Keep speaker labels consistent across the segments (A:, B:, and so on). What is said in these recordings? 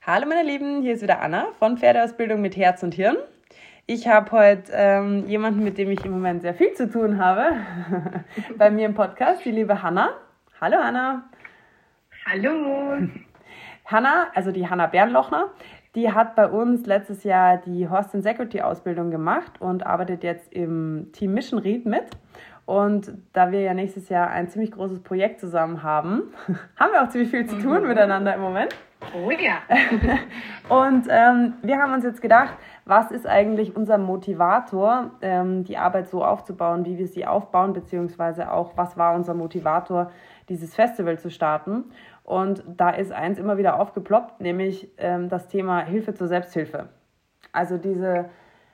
A: Hallo meine Lieben, hier ist wieder Anna von Pferdeausbildung mit Herz und Hirn. Ich habe heute jemanden, mit dem ich im Moment sehr viel zu tun habe, bei mir im Podcast, die liebe Hanna. Hallo Hanna.
B: Hallo.
A: Hanna, also die Hanna Bernlochner, die hat bei uns letztes Jahr die Horse and Security Ausbildung gemacht und arbeitet jetzt im Team Mission Ried mit. Und da wir ja nächstes Jahr ein ziemlich großes Projekt zusammen haben, haben wir auch ziemlich viel zu tun miteinander im Moment.
B: Oh ja.
A: Und wir haben uns jetzt gedacht, was ist eigentlich unser Motivator, die Arbeit so aufzubauen, wie wir sie aufbauen, beziehungsweise auch, was war unser Motivator, dieses Festival zu starten. Und da ist eins immer wieder aufgeploppt, nämlich das Thema Hilfe zur Selbsthilfe. Also du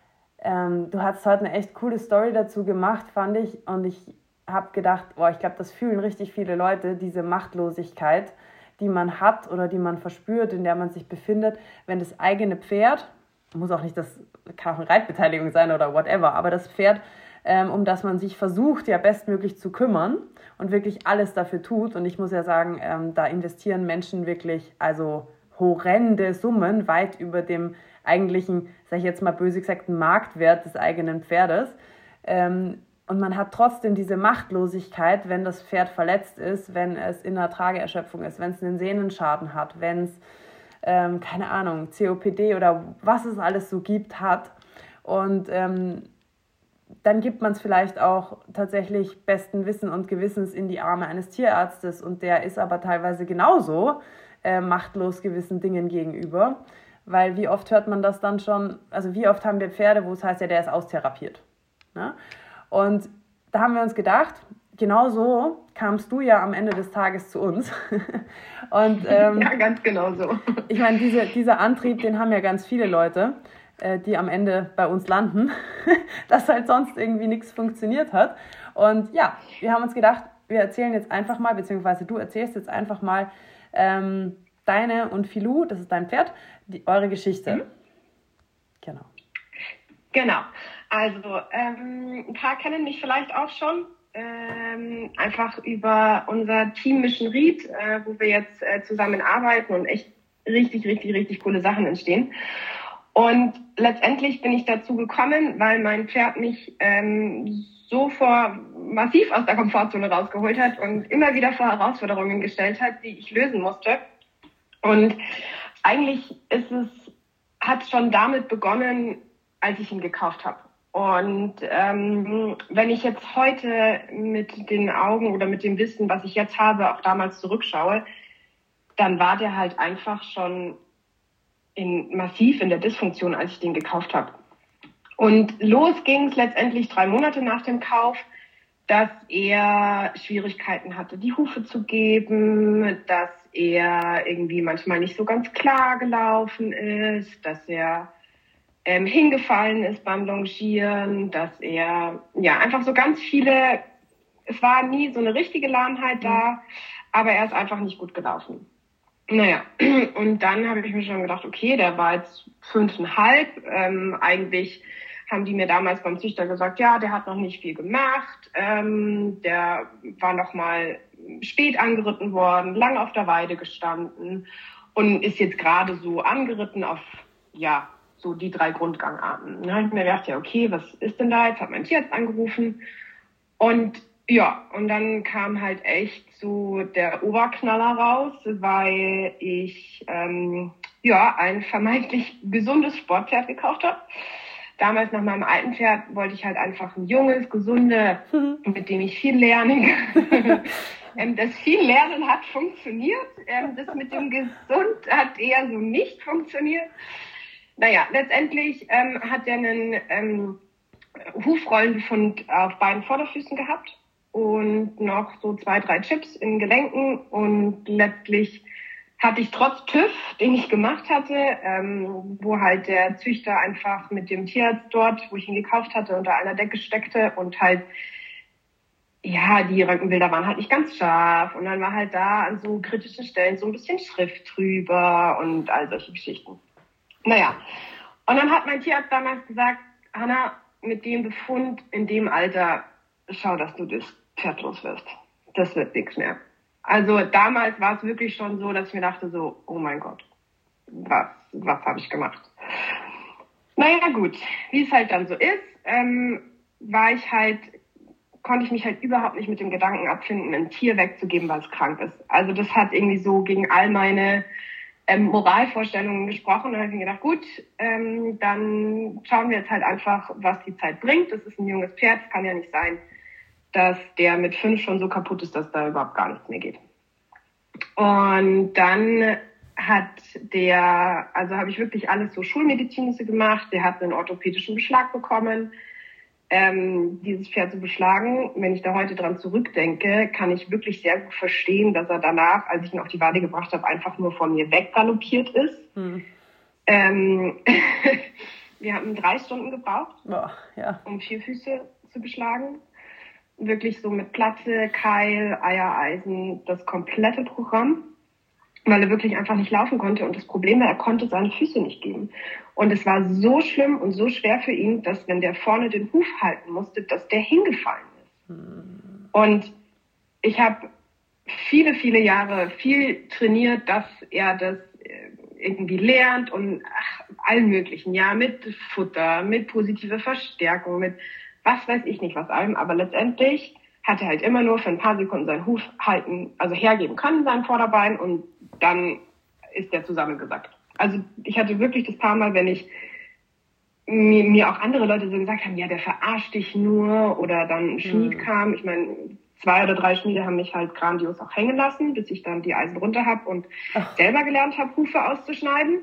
A: hast heute eine echt coole Story dazu gemacht, fand ich. Und ich habe gedacht, ich glaube, das fühlen richtig viele Leute, diese Machtlosigkeit, die man hat oder die man verspürt, in der man sich befindet, wenn das eigene Pferd, muss auch nicht, kann auch eine Reitbeteiligung sein oder whatever, aber das Pferd, um das man sich versucht, ja bestmöglich zu kümmern und wirklich alles dafür tut. Und ich muss ja sagen, da investieren Menschen wirklich, also horrende Summen, weit über dem eigentlichen, sage ich jetzt mal böse gesagt, Marktwert des eigenen Pferdes. Und man hat trotzdem diese Machtlosigkeit, wenn das Pferd verletzt ist, wenn es in einer Trageerschöpfung ist, wenn es einen Sehnenschaden hat, wenn es, keine Ahnung, COPD oder was es alles so gibt, hat. Und dann gibt man es vielleicht auch tatsächlich besten Wissen und Gewissens in die Arme eines Tierarztes. Und der ist aber teilweise genauso machtlos gewissen Dingen gegenüber. Weil wie oft hört man das dann schon, also wie oft haben wir Pferde, wo es heißt, ja, der ist austherapiert. Ne? Und da haben wir uns gedacht, genau so kamst du ja am Ende des Tages zu uns. Und,
B: ja, ganz genau so.
A: Ich meine, dieser Antrieb, den haben ja ganz viele Leute, die am Ende bei uns landen, dass halt sonst irgendwie nichts funktioniert hat. Und ja, wir haben uns gedacht, wir erzählen jetzt einfach mal, beziehungsweise du erzählst jetzt einfach mal deine und Filou, das ist dein Pferd, eure Geschichte.
B: Genau. Also, ein paar kennen mich vielleicht auch schon, einfach über unser Team Mission Ried, wo wir jetzt zusammen arbeiten und echt richtig coole Sachen entstehen. Und letztendlich bin ich dazu gekommen, weil mein Pferd mich massiv aus der Komfortzone rausgeholt hat und immer wieder vor Herausforderungen gestellt hat, die ich lösen musste. Und eigentlich hat es schon damit begonnen, als ich ihn gekauft habe. Und wenn ich jetzt heute mit den Augen oder mit dem Wissen, was ich jetzt habe, auch damals zurückschaue, dann war der halt einfach schon massiv in der Dysfunktion, als ich den gekauft habe. Und los ging es letztendlich 3 Monate nach dem Kauf, dass er Schwierigkeiten hatte, die Hufe zu geben, dass er irgendwie manchmal nicht so ganz klar gelaufen ist, dass er hingefallen ist beim Longieren, dass er einfach so ganz viele, es war nie so eine richtige Lahmheit da, aber er ist einfach nicht gut gelaufen. Naja, und dann habe ich mir schon gedacht, okay, der war jetzt 5,5, eigentlich haben die mir damals beim Züchter gesagt, ja, der hat noch nicht viel gemacht, der war noch mal spät angeritten worden, lang auf der Weide gestanden und ist jetzt gerade so angeritten auf, so die 3 Grundgangarten. Dann habe ich mir gedacht, ja, okay, was ist denn da? Jetzt hat mein Tierarzt angerufen. Und und dann kam halt echt so der Oberknaller raus, weil ich ein vermeintlich gesundes Sportpferd gekauft habe. Damals nach meinem alten Pferd wollte ich halt einfach ein junges, gesundes, mit dem ich viel lernen kann. Das viel Lernen hat funktioniert. Das mit dem Gesund hat eher so nicht funktioniert. Naja, letztendlich hat er einen Hufrollenbefund auf beiden Vorderfüßen gehabt und noch so 2, 3 Chips in Gelenken. Und letztlich hatte ich trotz TÜV, den ich gemacht hatte, wo halt der Züchter einfach mit dem Tierarzt dort, wo ich ihn gekauft hatte, unter einer Decke steckte und halt, die Röntgenbilder waren halt nicht ganz scharf. Und dann war halt da an so kritischen Stellen so ein bisschen Schrift drüber und all solche Geschichten. Naja, und dann hat mein Tierarzt damals gesagt, Hanna, mit dem Befund in dem Alter, schau, dass du das Pferd los wirst. Das wird nichts mehr. Also damals war es wirklich schon so, dass ich mir dachte so, oh mein Gott, was habe ich gemacht? Naja, gut, wie es halt dann so ist, konnte ich mich halt überhaupt nicht mit dem Gedanken abfinden, ein Tier wegzugeben, weil es krank ist. Also das hat irgendwie so gegen all meine Moralvorstellungen gesprochen. Und dann habe ich mir gedacht, gut, dann schauen wir jetzt halt einfach, was die Zeit bringt. Das ist ein junges Pferd, es kann ja nicht sein, dass der mit 5 schon so kaputt ist, dass da überhaupt gar nichts mehr geht. Und dann habe ich wirklich alles so Schulmedizinische gemacht. Der hat einen orthopädischen Beschlag bekommen. Dieses Pferd zu beschlagen, wenn ich da heute dran zurückdenke, kann ich wirklich sehr gut verstehen, dass er danach, als ich ihn auf die Weide gebracht habe, einfach nur von mir weggaloppiert ist. Wir haben 3 Stunden gebraucht, um 4 Füße zu beschlagen. Wirklich so mit Platte, Keil, Eiereisen, das komplette Programm, weil er wirklich einfach nicht laufen konnte. Und das Problem war, er konnte seine Füße nicht geben. Und es war so schlimm und so schwer für ihn, dass wenn der vorne den Huf halten musste, dass der hingefallen ist. Und ich habe viele, viele Jahre viel trainiert, dass er das irgendwie lernt und allen möglichen, ja, mit Futter, mit positiver Verstärkung, mit was weiß ich nicht was allem. Aber letztendlich hat er halt immer nur für ein paar Sekunden seinen Huf hergeben können, sein Vorderbein, und dann ist der zusammengesackt. Also ich hatte wirklich das paar Mal, wenn mir auch andere Leute so gesagt haben, ja, der verarscht dich nur, oder dann ein Schmied kam. Ich meine, 2 oder 3 Schmiede haben mich halt grandios auch hängen lassen, bis ich dann die Eisen runter habe und selber gelernt habe, Hufe auszuschneiden.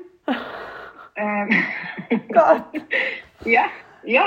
A: Gott.
B: Ja.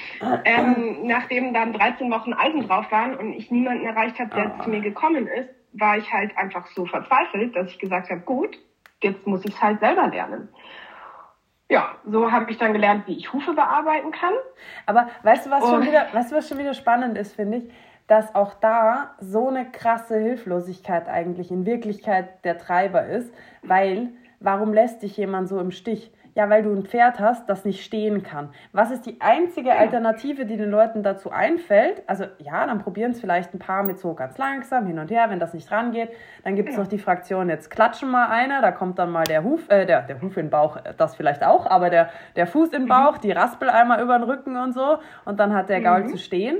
B: Nachdem dann 13 Wochen Eisen drauf waren und ich niemanden erreicht habe, der zu mir gekommen ist, war ich halt einfach so verzweifelt, dass ich gesagt habe, gut, jetzt muss ich es halt selber lernen. Ja, so habe ich dann gelernt, wie ich Hufe bearbeiten kann.
A: Aber weißt du, was schon wieder spannend ist, finde ich? Dass auch da so eine krasse Hilflosigkeit eigentlich in Wirklichkeit der Treiber ist, weil, warum lässt dich jemand so im Stich? Ja, weil du ein Pferd hast, das nicht stehen kann. Was ist die einzige Alternative, die den Leuten dazu einfällt? Also ja, dann probieren es vielleicht ein paar mit so ganz langsam hin und her, wenn das nicht rangeht. Dann gibt es noch die Fraktion, jetzt klatschen mal einer, da kommt dann mal der Huf in den Bauch, das vielleicht auch, aber der Fuß in den Bauch, die Raspel einmal über den Rücken und so, und dann hat der Gaul zu stehen.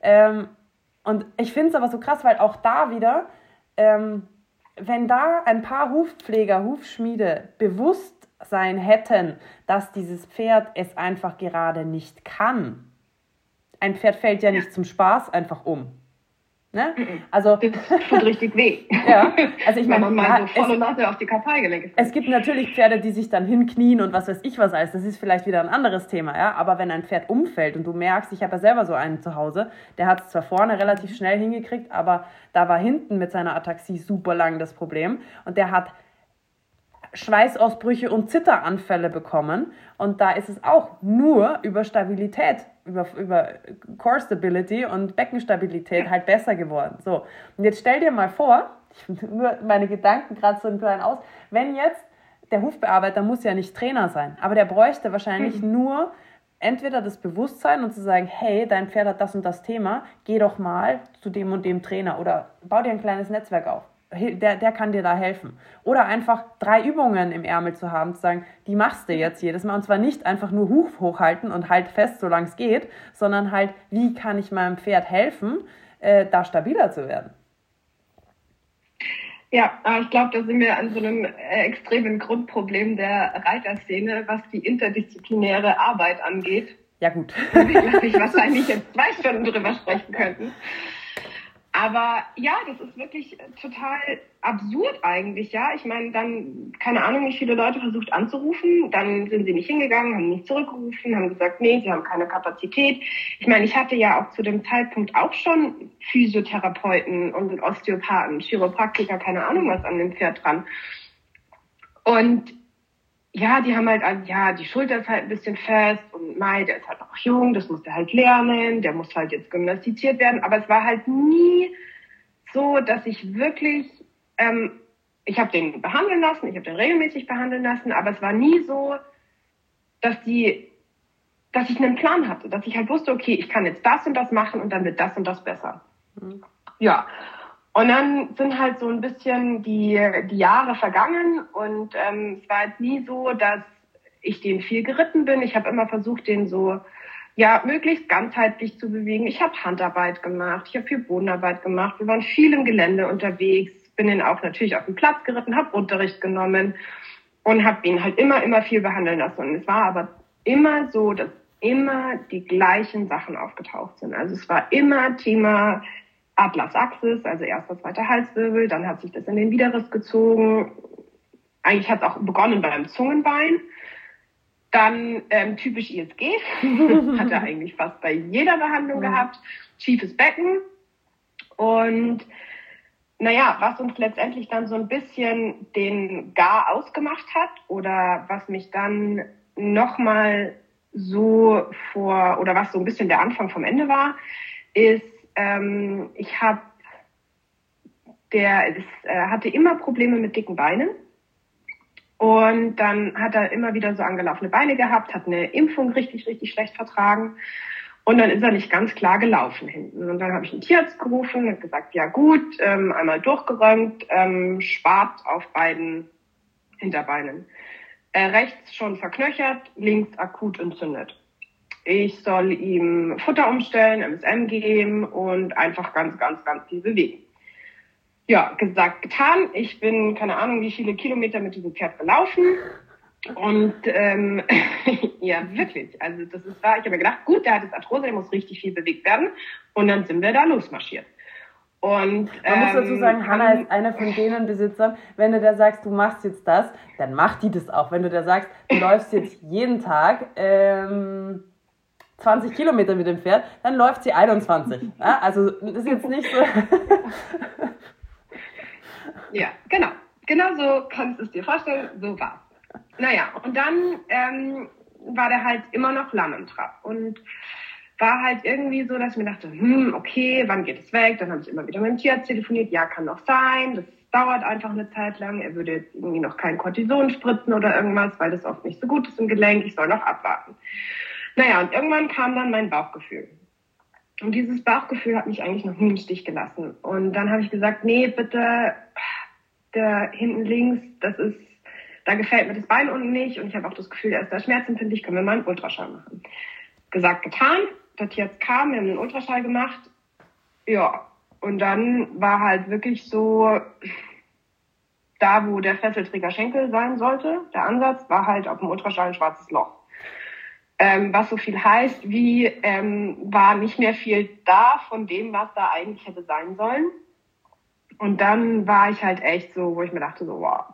A: Und ich finde es aber so krass, weil auch da wieder, wenn da ein paar Hufpfleger, Hufschmiede bewusst sein hätten, dass dieses Pferd es einfach gerade nicht kann. Ein Pferd fällt ja nicht zum Spaß einfach um. Ne? Also,
B: das tut richtig weh.
A: Ja, also ich meine,
B: wenn man mal so volle Nase auf die Kapalgelenke fällt.
A: Es gibt natürlich Pferde, die sich dann hinknien und was weiß ich was alles. Das ist vielleicht wieder ein anderes Thema, ja. Aber wenn ein Pferd umfällt und du merkst, ich habe ja selber so einen zu Hause, der hat es zwar vorne relativ schnell hingekriegt, aber da war hinten mit seiner Ataxie super lang das Problem, und der hat Schweißausbrüche und Zitteranfälle bekommen, und da ist es auch nur über Stabilität, über Core Stability und Beckenstabilität halt besser geworden. So, und jetzt stell dir mal vor, nur meine Gedanken gerade so ein klein aus, wenn jetzt der Hufbearbeiter muss ja nicht Trainer sein, aber der bräuchte wahrscheinlich nur entweder das Bewusstsein und zu sagen, hey, dein Pferd hat das und das Thema, geh doch mal zu dem und dem Trainer oder bau dir ein kleines Netzwerk auf. Der kann dir da helfen. Oder einfach 3 Übungen im Ärmel zu haben, zu sagen, die machst du jetzt jedes Mal. Und zwar nicht einfach nur Huf hochhalten und halt fest, solange es geht, sondern halt, wie kann ich meinem Pferd helfen, da stabiler zu werden.
B: Ja, aber ich glaube, da sind wir an so einem extremen Grundproblem der Reiterszene, was die interdisziplinäre Arbeit angeht.
A: Ja, gut.
B: Wo wir, glaube ich, wahrscheinlich jetzt 2 Stunden drüber sprechen könnten. Aber ja, das ist wirklich total absurd eigentlich, ja. Ich meine, dann, keine Ahnung, wie viele Leute versucht anzurufen, dann sind sie nicht hingegangen, haben nicht zurückgerufen, haben gesagt, nee, sie haben keine Kapazität. Ich meine, ich hatte ja auch zu dem Zeitpunkt auch schon Physiotherapeuten und Osteopathen, Chiropraktiker, keine Ahnung was an dem Pferd dran. Und ja, die haben halt, die Schulter ist halt ein bisschen fest und der ist halt noch jung, das muss der halt lernen, der muss halt jetzt gymnastiziert werden. Aber es war halt nie so, dass ich wirklich, ich habe den behandeln lassen, ich habe den regelmäßig behandeln lassen, aber es war nie so, dass ich einen Plan hatte, dass ich halt wusste, okay, ich kann jetzt das und das machen und dann wird das und das besser. Ja, Und dann sind halt so ein bisschen die Jahre vergangen und es war jetzt nie so, dass ich den viel geritten bin. Ich habe immer versucht, den so möglichst ganzheitlich zu bewegen. Ich habe Handarbeit gemacht, ich habe viel Bodenarbeit gemacht. Wir waren viel im Gelände unterwegs, bin ihn auch natürlich auf den Platz geritten, habe Unterricht genommen und habe ihn halt immer viel behandeln lassen. Und es war aber immer so, dass immer die gleichen Sachen aufgetaucht sind. Also es war immer Thema Atlas-Axis, also erster, zweiter Halswirbel, dann hat sich das in den Widerriss gezogen. Eigentlich hat es auch begonnen beim Zungenbein. Dann typisch ISG, hat er eigentlich fast bei jeder Behandlung gehabt. Schiefes Becken. Und was uns letztendlich dann so ein bisschen den Gar ausgemacht hat oder was mich dann nochmal so was so ein bisschen der Anfang vom Ende war, ist, ich hatte immer Probleme mit dicken Beinen. Und dann hat er immer wieder so angelaufene Beine gehabt, hat eine Impfung richtig schlecht vertragen. Und dann ist er nicht ganz klar gelaufen hinten. Und dann habe ich einen Tierarzt gerufen und gesagt, ja gut, einmal durchgeräumt, Schwart auf beiden Hinterbeinen. Rechts schon verknöchert, links akut entzündet. Ich soll ihm Futter umstellen, MSM geben und einfach ganz viel bewegen. Ja, gesagt, getan. Ich bin, keine Ahnung, wie viele Kilometer mit diesem Pferd gelaufen. Und ja, wirklich. Also ich habe mir gedacht, gut, der hat jetzt Arthrose, der muss richtig viel bewegt werden. Und dann sind wir da losmarschiert. Und
A: man muss dazu sagen, Hanna ist eine von denen Besitzern, wenn du der sagst, du machst jetzt das, dann macht die das auch. Wenn du der sagst, du läufst jetzt jeden Tag 20 Kilometer mit dem Pferd, dann läuft sie 21. Ja? Also das ist jetzt nicht so...
B: Ja, genau. Genau so kannst du es dir vorstellen, so war's. Und dann war der halt immer noch lahm im Trab und war halt irgendwie so, dass ich mir dachte, okay, wann geht es weg? Dann habe ich immer wieder mit dem Tierarzt telefoniert, ja, kann noch sein, das dauert einfach eine Zeit lang, er würde jetzt irgendwie noch kein Cortison spritzen oder irgendwas, weil das oft nicht so gut ist im Gelenk, ich soll noch abwarten. Und irgendwann kam dann mein Bauchgefühl. Und dieses Bauchgefühl hat mich eigentlich noch nie im Stich gelassen. Und dann habe ich gesagt, nee, bitte, da hinten links, da gefällt mir das Bein unten nicht und ich habe auch das Gefühl, er ist da schmerzempfindlich, können wir mal einen Ultraschall machen. Gesagt, getan, der Tierarzt kam, wir haben einen Ultraschall gemacht. Ja, und dann war halt wirklich so, da wo der Fesselträger-Schenkel sein sollte, der Ansatz, war halt auf dem Ultraschall ein schwarzes Loch. Was so viel heißt, wie war nicht mehr viel da von dem, was da eigentlich hätte sein sollen. Und dann war ich halt echt so, wo ich mir dachte, so, wow,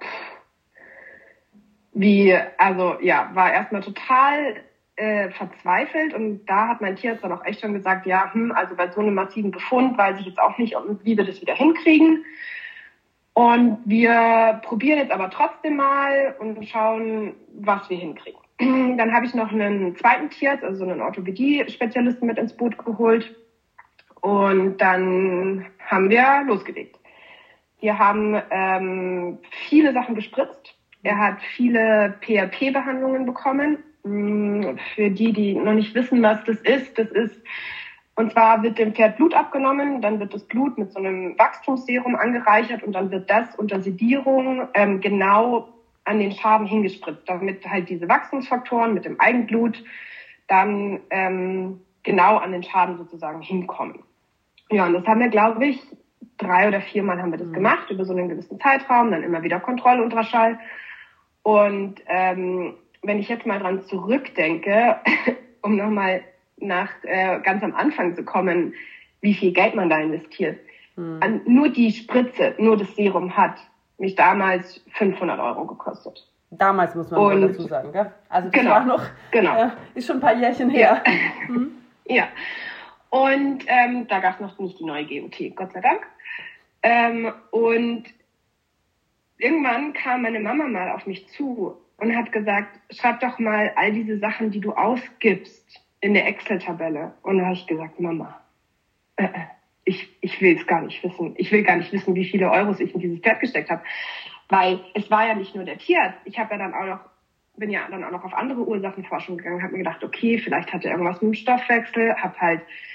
B: war erstmal total verzweifelt. Und da hat mein Tierarzt dann auch echt schon gesagt, also bei so einem massiven Befund weiß ich jetzt auch nicht, wie wir das wieder hinkriegen. Und wir probieren jetzt aber trotzdem mal und schauen, was wir hinkriegen. Dann habe ich noch einen zweiten Tierarzt, also einen Orthopädie-Spezialisten mit ins Boot geholt. Und dann haben wir losgelegt. Wir haben viele Sachen gespritzt. Er hat viele PRP-Behandlungen bekommen. Für die noch nicht wissen, was das ist, und zwar wird dem Pferd Blut abgenommen, dann wird das Blut mit so einem Wachstumsserum angereichert und dann wird das unter Sedierung genau an den Schaden hingespritzt, damit halt diese Wachstumsfaktoren mit dem Eigenblut dann genau an den Schaden sozusagen hinkommen. Ja, und das haben wir, glaube ich, 3 oder 4 Mal haben wir das gemacht, über so einen gewissen Zeitraum, dann immer wieder Kontrollultraschall. Und wenn ich jetzt mal dran zurückdenke, um nochmal nach ganz am Anfang zu kommen, wie viel Geld man da investiert. Nur die Spritze, nur das Serum hat mich damals 500 € gekostet.
A: Damals muss man mal dazu sagen, gell? Also das war noch, ist schon ein paar Jährchen her.
B: Ja. Ja. Und da gab es noch nicht die neue GOT, Gott sei Dank. Und irgendwann kam meine Mama mal auf mich zu und hat gesagt, schreib doch mal all diese Sachen, die du ausgibst, in der Excel-Tabelle. Und da habe ich gesagt, Mama, ich will es gar nicht wissen. Ich will gar nicht wissen, wie viele Euros ich in dieses Pferd gesteckt habe. Weil es war ja nicht nur der Tierarzt. Ich habe bin ja dann auch noch auf andere Ursachenforschung gegangen, habe mir gedacht, okay, vielleicht hat er irgendwas mit dem Stoffwechsel, habe halt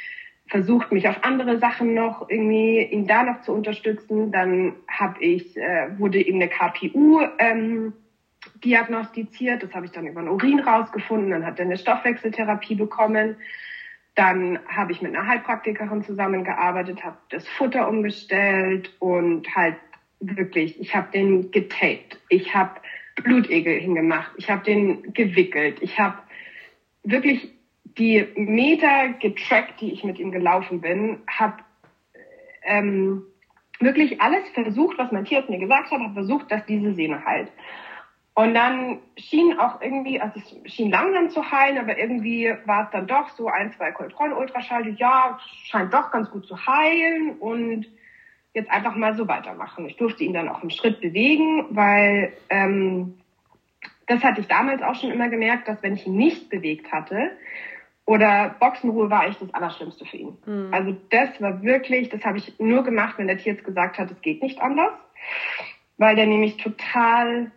B: versucht, mich auf andere Sachen noch irgendwie, ihn da noch zu unterstützen. Dann wurde eben eine KPU diagnostiziert. Das habe ich dann über den Urin rausgefunden. Dann hat er eine Stoffwechseltherapie bekommen. Dann habe ich mit einer Heilpraktikerin zusammengearbeitet, habe das Futter umgestellt und halt wirklich, ich habe den getaped. Ich habe Blutegel hingemacht. Ich habe den gewickelt. Ich habe wirklich die Meter getrackt, die ich mit ihm gelaufen bin, habe wirklich alles versucht, was mein Tierarzt mir gesagt hat, habe versucht, dass diese Sehne heilt. Und dann schien auch irgendwie, also es schien langsam zu heilen, aber irgendwie war es dann doch so 1, 2 Kontrollultraschall, ja, scheint doch ganz gut zu heilen und jetzt einfach mal so weitermachen. Ich durfte ihn dann auch einen Schritt bewegen, weil das hatte ich damals auch schon immer gemerkt, dass wenn ich ihn nicht bewegt hatte oder Boxenruhe, war echt das Allerschlimmste für ihn. Mhm. Also das war wirklich, das habe ich nur gemacht, wenn der Tierarzt gesagt hat, es geht nicht anders, weil der nämlich total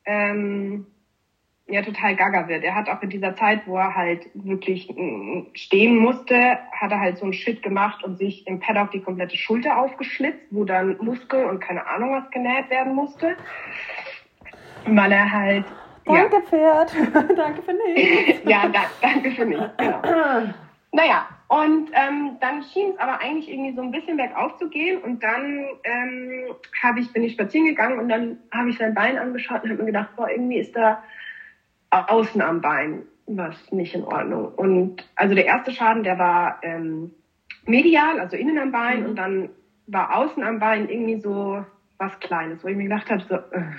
B: gaga wird. Er hat auch in dieser Zeit, wo er halt wirklich stehen musste, hat er halt so einen Shit gemacht und sich im Paddock die komplette Schulter aufgeschlitzt, wo dann Muskel und keine Ahnung was genäht werden musste. Weil er halt...
A: Danke, Pferd. Danke für nichts.
B: Ja, danke für nichts, genau. Naja, und dann schien es aber eigentlich irgendwie so ein bisschen bergauf zu gehen und dann bin ich spazieren gegangen und dann habe ich sein Bein angeschaut und habe mir gedacht, boah, irgendwie ist da außen am Bein was nicht in Ordnung. Und also der erste Schaden, der war medial, also innen am Bein, und dann war außen am Bein irgendwie so was Kleines, wo ich mir gedacht habe, so...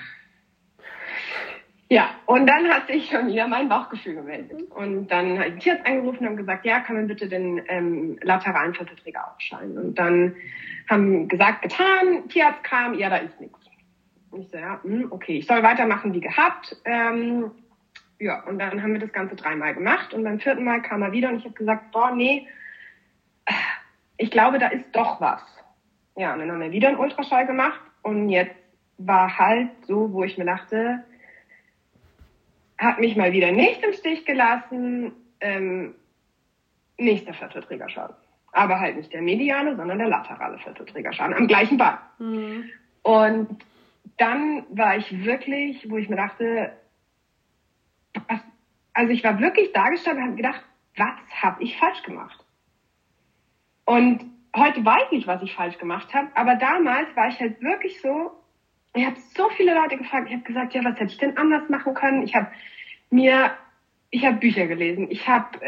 B: Ja, und dann hat sich schon wieder mein Bauchgefühl gemeldet. Und dann habe ich den Tierarzt angerufen und haben gesagt, ja, kann man bitte den lateralen Viertelträger aufschneiden. Und dann haben gesagt, getan, Tierarzt kam, ja, da ist nichts. Und ich so, ja, okay, ich soll weitermachen wie gehabt. Ja, und dann haben wir das Ganze 3-mal gemacht. Und beim 4. Mal kam er wieder und ich habe gesagt, boah, nee, ich glaube, da ist doch was. Ja, und dann haben wir wieder einen Ultraschall gemacht. Und jetzt war halt so, wo ich mir dachte... Hat mich mal wieder nicht im Stich gelassen, nächster Viertelträgerschaden. Aber halt nicht der mediale, sondern der laterale Viertelträgerschaden am gleichen Bein. Mhm. Und dann war ich wirklich, wo ich mir dachte, ich war wirklich da gestanden und habe gedacht, was habe ich falsch gemacht? Und heute weiß ich, was ich falsch gemacht habe, aber damals war ich halt wirklich so, ich habe so viele Leute gefragt, ich habe gesagt, ja, was hätte ich denn anders machen können? Ich habe Bücher gelesen. Ich hatte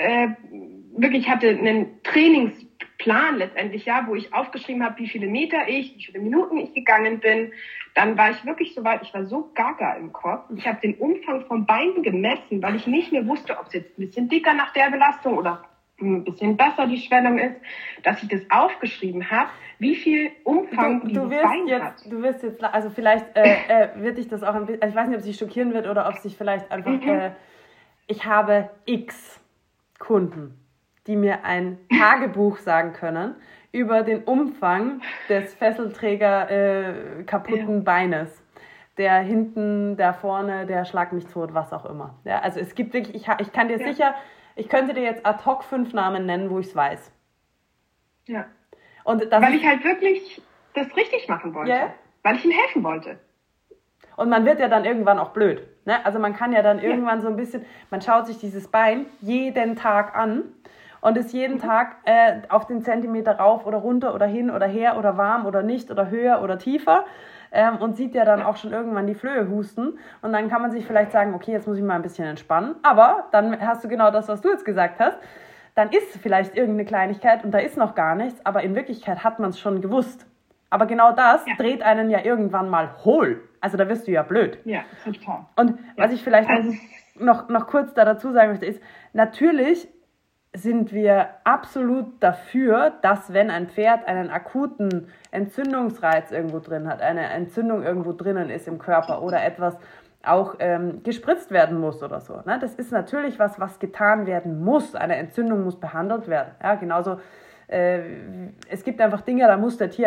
B: einen Trainingsplan letztendlich, ja, wo ich aufgeschrieben habe, wie viele Minuten ich gegangen bin. Dann war ich wirklich so weit, ich war so gaga im Kopf. Ich habe den Umfang vom Bein gemessen, weil ich nicht mehr wusste, ob es jetzt ein bisschen dicker nach der Belastung oder ein bisschen besser die Schwellung ist, dass ich das aufgeschrieben habe, wie viel Umfang dieses Bein hat.
A: Du wirst jetzt, also vielleicht wird dich das auch ein bisschen, also ich weiß nicht, ob es dich schockieren wird oder ob es dich vielleicht einfach, ich habe x Kunden, die mir ein Tagebuch sagen können über den Umfang des Fesselträger kaputten Beines. Der hinten, der vorne, der schlag mich tot, was auch immer. Ja, also es gibt wirklich, ich kann dir sicher, ich könnte dir jetzt ad hoc 5 Namen nennen, wo ich es weiß.
B: Ja.
A: Und
B: weil ich halt wirklich das richtig machen wollte. Yeah. Weil ich ihm helfen wollte.
A: Und man wird ja dann irgendwann auch blöd. Ne? Also man kann ja dann irgendwann so ein bisschen, man schaut sich dieses Bein jeden Tag an und ist jeden Tag auf den Zentimeter rauf oder runter oder hin oder her oder warm oder nicht oder höher oder tiefer. Und sieht ja dann auch schon irgendwann die Flöhe husten. Und dann kann man sich vielleicht sagen, okay, jetzt muss ich mal ein bisschen entspannen. Aber dann hast du genau das, was du jetzt gesagt hast. Dann ist vielleicht irgendeine Kleinigkeit und da ist noch gar nichts. Aber in Wirklichkeit hat man es schon gewusst. Aber genau das dreht einen ja irgendwann mal hohl. Also da wirst du ja blöd.
B: Ja, total.
A: Und was ich vielleicht noch kurz da dazu sagen möchte, ist, natürlich sind wir absolut dafür, dass wenn ein Pferd einen akuten Entzündungsreiz irgendwo drin hat, eine Entzündung irgendwo drinnen ist im Körper oder etwas auch gespritzt werden muss oder so. Ne? Das ist natürlich was getan werden muss. Eine Entzündung muss behandelt werden. Ja, genauso, es gibt einfach Dinge, da muss der Tierarzt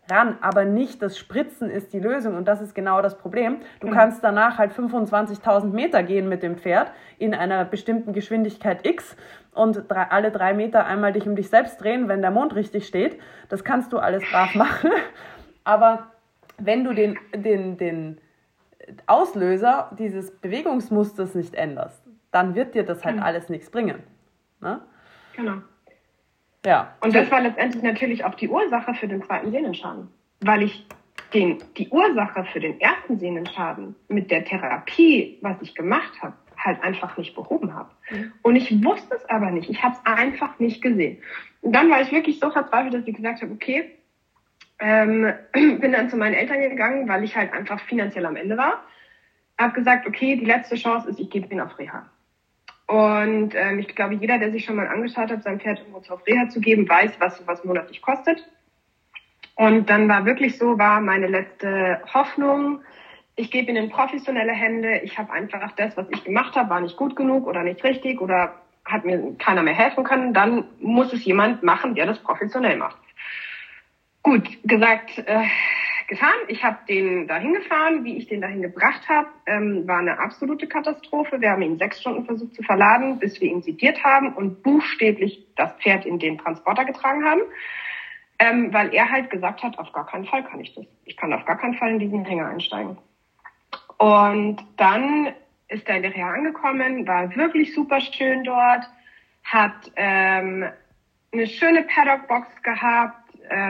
A: ran, aber nicht das Spritzen ist die Lösung und das ist genau das Problem. Du kannst danach halt 25.000 Meter gehen mit dem Pferd in einer bestimmten Geschwindigkeit X und alle 3 Meter einmal dich um dich selbst drehen, wenn der Mond richtig steht. Das kannst du alles brav machen, aber wenn du den Auslöser dieses Bewegungsmusters nicht änderst, dann wird dir das halt alles nichts bringen. Ne?
B: Genau.
A: Ja.
B: Und das war letztendlich natürlich auch die Ursache für den zweiten Sehnenschaden, weil ich die Ursache für den ersten Sehnenschaden mit der Therapie, was ich gemacht habe, halt einfach nicht behoben habe. Und ich wusste es aber nicht. Ich habe es einfach nicht gesehen. Und dann war ich wirklich so verzweifelt, dass ich gesagt habe, okay, bin dann zu meinen Eltern gegangen, weil ich halt einfach finanziell am Ende war. Habe gesagt, okay, die letzte Chance ist, ich gebe ihn auf Reha. Und ich glaube, jeder, der sich schon mal angeschaut hat, sein Pferd irgendwo auf Reha zu geben, weiß, was sowas monatlich kostet. Und dann war meine letzte Hoffnung, ich gebe ihn in professionelle Hände. Ich habe einfach das, was ich gemacht habe, war nicht gut genug oder nicht richtig oder hat mir keiner mehr helfen können. Dann muss es jemand machen, der das professionell macht. Gut, gesagt, getan. Ich habe den dahin gefahren. Wie ich den dahin gebracht habe, war eine absolute Katastrophe. Wir haben ihn 6 Stunden versucht zu verladen, bis wir ihn sediert haben und buchstäblich das Pferd in den Transporter getragen haben, weil er halt gesagt hat, auf gar keinen Fall kann ich das. Ich kann auf gar keinen Fall in diesen Hänger einsteigen. Und dann ist er in der Reha angekommen, war wirklich super schön dort, hat eine schöne Paddock-Box gehabt,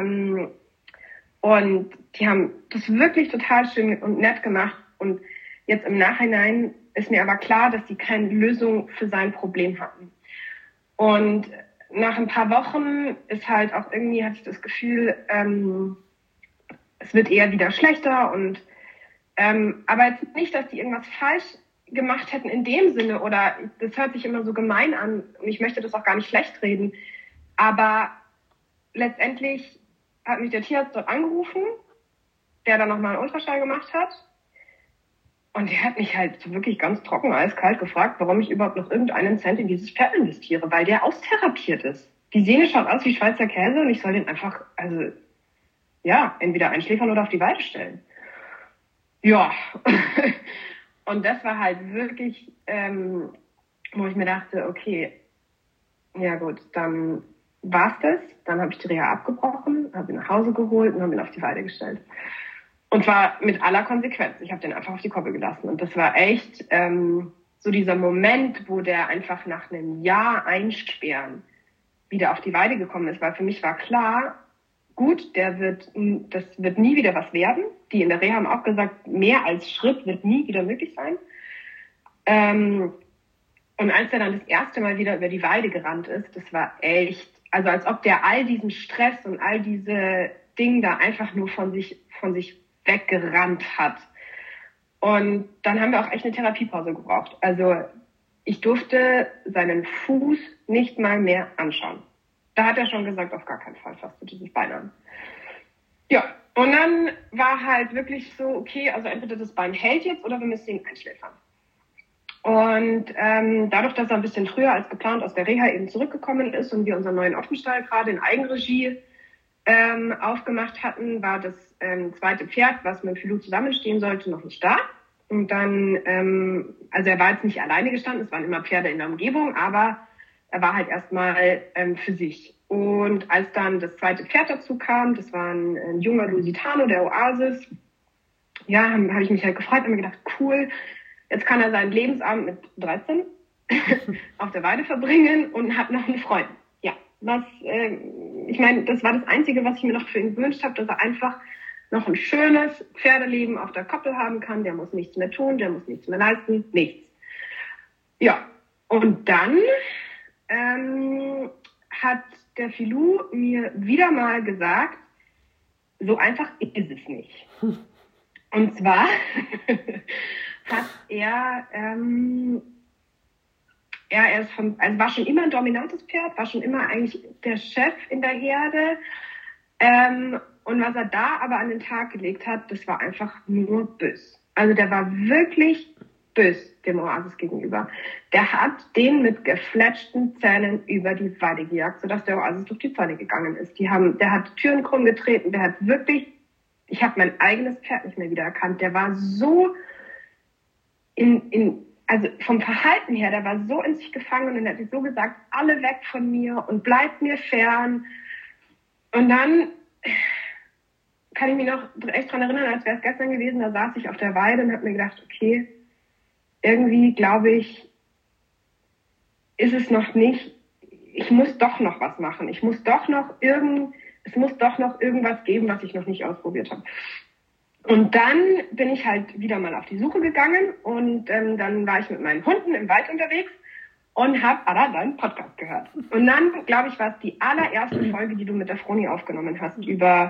B: und die haben das wirklich total schön und nett gemacht. Und jetzt im Nachhinein ist mir aber klar, dass sie keine Lösung für sein Problem hatten. Und nach ein paar Wochen ist halt auch irgendwie, hatte ich das Gefühl, es wird eher wieder schlechter. Und aber jetzt nicht, dass die irgendwas falsch gemacht hätten in dem Sinne. Oder das hört sich immer so gemein an. Und ich möchte das auch gar nicht schlecht reden. Aber letztendlich hat mich der Tierarzt dort angerufen, der dann nochmal einen Ultraschall gemacht hat. Und der hat mich halt wirklich ganz trocken, eiskalt gefragt, warum ich überhaupt noch irgendeinen Cent in dieses Pferd investiere, weil der austherapiert ist. Die Sehne schaut aus wie Schweizer Käse und ich soll den einfach, entweder einschläfern oder auf die Weide stellen. Ja, und das war halt wirklich, wo ich mir dachte, okay, ja gut, dann war's das. Dann habe ich die Reha abgebrochen, habe ihn nach Hause geholt und habe ihn auf die Weide gestellt. Und zwar mit aller Konsequenz. Ich habe den einfach auf die Koppel gelassen. Und das war echt so dieser Moment, wo der einfach nach einem Jahr Einsperren wieder auf die Weide gekommen ist. Weil für mich war klar, gut, das wird nie wieder was werden. Die in der Reha haben auch gesagt, mehr als Schritt wird nie wieder möglich sein. Und als er dann das erste Mal wieder über die Weide gerannt ist, das war echt, also als ob der all diesen Stress und all diese Dinge da einfach nur von sich weggerannt hat. Und dann haben wir auch echt eine Therapiepause gebraucht. Also ich durfte seinen Fuß nicht mal mehr anschauen. Da hat er schon gesagt, auf gar keinen Fall fasst du dieses Bein an. Ja, und dann war halt wirklich so, okay, also entweder das Bein hält jetzt oder wir müssen ihn einschläfern. Und dadurch, dass er ein bisschen früher als geplant aus der Reha eben zurückgekommen ist und wir unseren neuen Offenstall gerade in Eigenregie aufgemacht hatten, war das zweite Pferd, was mit Filou zusammenstehen sollte, noch nicht da. Und dann, also er war jetzt nicht alleine gestanden, es waren immer Pferde in der Umgebung, aber er war halt erstmal für sich. Und als dann das zweite Pferd dazu kam, das war ein junger Lusitano, der Oasis, ja, habe ich mich halt gefreut und mir gedacht, cool, jetzt kann er seinen Lebensabend mit 13 auf der Weide verbringen und hat noch einen Freund. Ja, ich meine, das war das Einzige, was ich mir noch für ihn gewünscht habe, dass er einfach noch ein schönes Pferdeleben auf der Koppel haben kann. Der muss nichts mehr tun, der muss nichts mehr leisten, nichts. Ja, und dann hat der Filou mir wieder mal gesagt, so einfach ist es nicht. Und zwar hat er war schon immer ein dominantes Pferd, war schon immer eigentlich der Chef in der Herde. Und was er da aber an den Tag gelegt hat, das war einfach nur böse. Also der war wirklich bös dem Oasis gegenüber. Der hat den mit gefletschten Zähnen über die Weide gejagt, sodass der Oasis durch die Zäune gegangen ist. Der hat Türen krumm getreten, der hat wirklich, ich habe mein eigenes Pferd nicht mehr wiedererkannt. Der war so also vom Verhalten her, der war so in sich gefangen und er hat so gesagt, alle weg von mir und bleibt mir fern. Und dann kann ich mich noch echt dran erinnern, als wäre es gestern gewesen, da saß ich auf der Weide und habe mir gedacht, okay, irgendwie glaube ich, ist es noch nicht, ich muss doch noch was machen. Es muss doch noch irgendwas geben, was ich noch nicht ausprobiert habe. Und dann bin ich halt wieder mal auf die Suche gegangen und dann war ich mit meinen Hunden im Wald unterwegs und habe deinen Podcast gehört. Und dann, glaube ich, war es die allererste Folge, die du mit der Froni aufgenommen hast über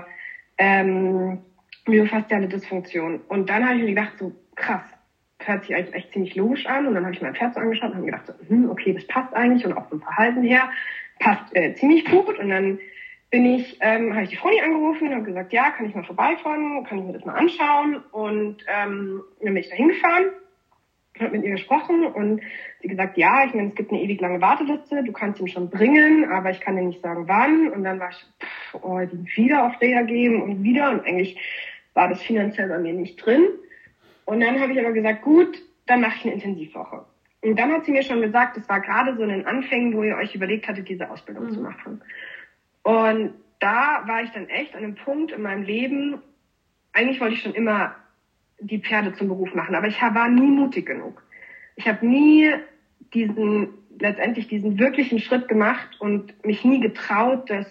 B: myofasziale Dysfunktion. Und dann habe ich mir gedacht, so krass, hört sich eigentlich echt ziemlich logisch an. Und dann habe ich mein Pferd so angeschaut und habe mir gedacht, so, okay, das passt eigentlich und auch vom Verhalten her passt ziemlich gut. Und dann habe ich die Froni angerufen und habe gesagt, ja, kann ich mal vorbeifahren, kann ich mir das mal anschauen. Und dann bin ich da hingefahren, habe mit ihr gesprochen und sie gesagt, ja, ich meine, es gibt eine ewig lange Warteliste, du kannst ihn schon bringen, aber ich kann dir nicht sagen, wann. Und dann war ich, die wieder auf Reha geben und wieder. Und eigentlich war das finanziell bei mir nicht drin. Und dann habe ich aber gesagt, gut, dann mache ich eine Intensivwoche. Und dann hat sie mir schon gesagt, das war gerade so in den Anfängen, wo ihr euch überlegt hattet, diese Ausbildung zu machen. Und da war ich dann echt an einem Punkt in meinem Leben, eigentlich wollte ich schon immer die Pferde zum Beruf machen, aber ich war nie mutig genug. Ich habe nie letztendlich diesen wirklichen Schritt gemacht und mich nie getraut, da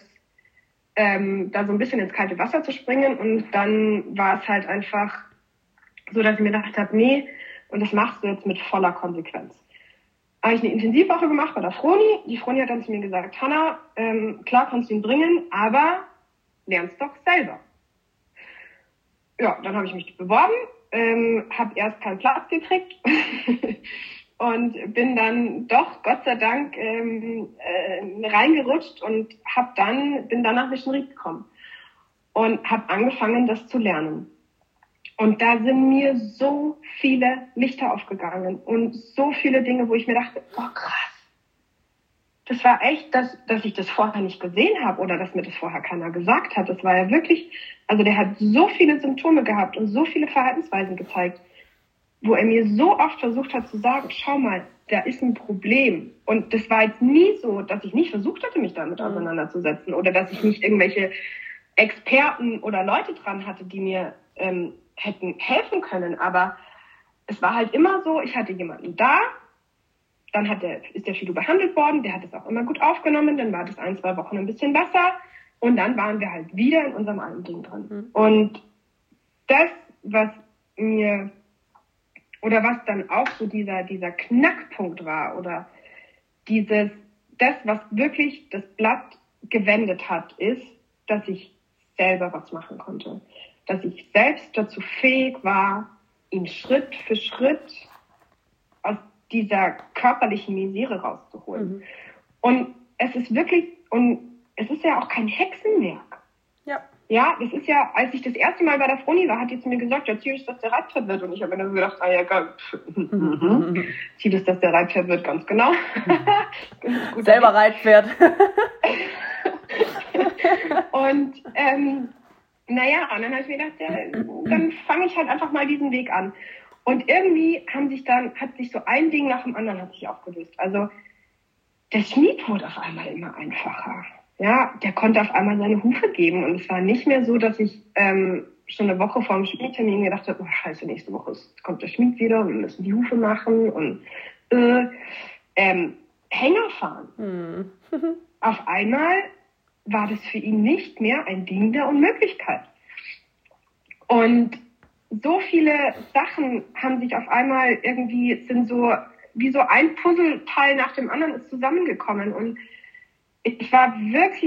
B: so ein bisschen ins kalte Wasser zu springen. Und dann war es halt einfach so, dass ich mir gedacht habe, nee, und das machst du jetzt mit voller Konsequenz. Habe ich eine Intensivwoche gemacht bei der Froni. Die Froni hat dann zu mir gesagt, Hanna, klar kannst du ihn bringen, aber lernst doch selber. Ja, dann habe ich mich beworben, habe erst keinen Platz gekriegt und bin dann doch, Gott sei Dank, reingerutscht und bin dann nach Mission gekommen und habe angefangen, das zu lernen. Und da sind mir so viele Lichter aufgegangen und so viele Dinge, wo ich mir dachte, oh krass, das war echt, dass ich das vorher nicht gesehen habe oder dass mir das vorher keiner gesagt hat. Das war ja wirklich, also der hat so viele Symptome gehabt und so viele Verhaltensweisen gezeigt, wo er mir so oft versucht hat zu sagen, schau mal, da ist ein Problem. Und das war jetzt nie so, dass ich nicht versucht hatte, mich damit auseinanderzusetzen oder dass ich nicht irgendwelche Experten oder Leute dran hatte, die mir hätten helfen können, aber es war halt immer so, ich hatte jemanden da, dann ist der Fido behandelt worden, der hat es auch immer gut aufgenommen, dann war das 1-2 Wochen ein bisschen besser und dann waren wir halt wieder in unserem alten Ding drin. Und das, was dann auch so dieser Knackpunkt war oder das, was wirklich das Blatt gewendet hat, ist, dass ich selber was machen konnte. Dass ich selbst dazu fähig war, ihn Schritt für Schritt aus dieser körperlichen Misere rauszuholen. Und es ist ja auch kein Hexenwerk. Ja. Ja, das ist ja, als ich das erste Mal bei der Froni war, hat die zu mir gesagt, ja, Ziel ist, dass der Reitpferd wird. Und ich habe mir dann gedacht, Ziel ist, dass der Reitpferd wird, ganz genau.
A: Selber Reitpferd.
B: Und und dann habe ich mir gedacht, dann fange ich halt einfach mal diesen Weg an. Und irgendwie hat sich so ein Ding nach dem anderen hat sich aufgelöst. Also der Schmied wurde auf einmal immer einfacher. Ja, der konnte auf einmal seine Hufe geben. Und es war nicht mehr so, dass ich schon eine Woche vor dem Schmiedtermin gedacht habe, oh scheiße, nächste Woche kommt der Schmied wieder und wir müssen die Hufe machen und Hänger fahren. Auf einmal war das für ihn nicht mehr ein Ding der Unmöglichkeit. Und so viele Sachen haben sich auf einmal sind so, wie so ein Puzzleteil nach dem anderen ist zusammengekommen. Und ich habe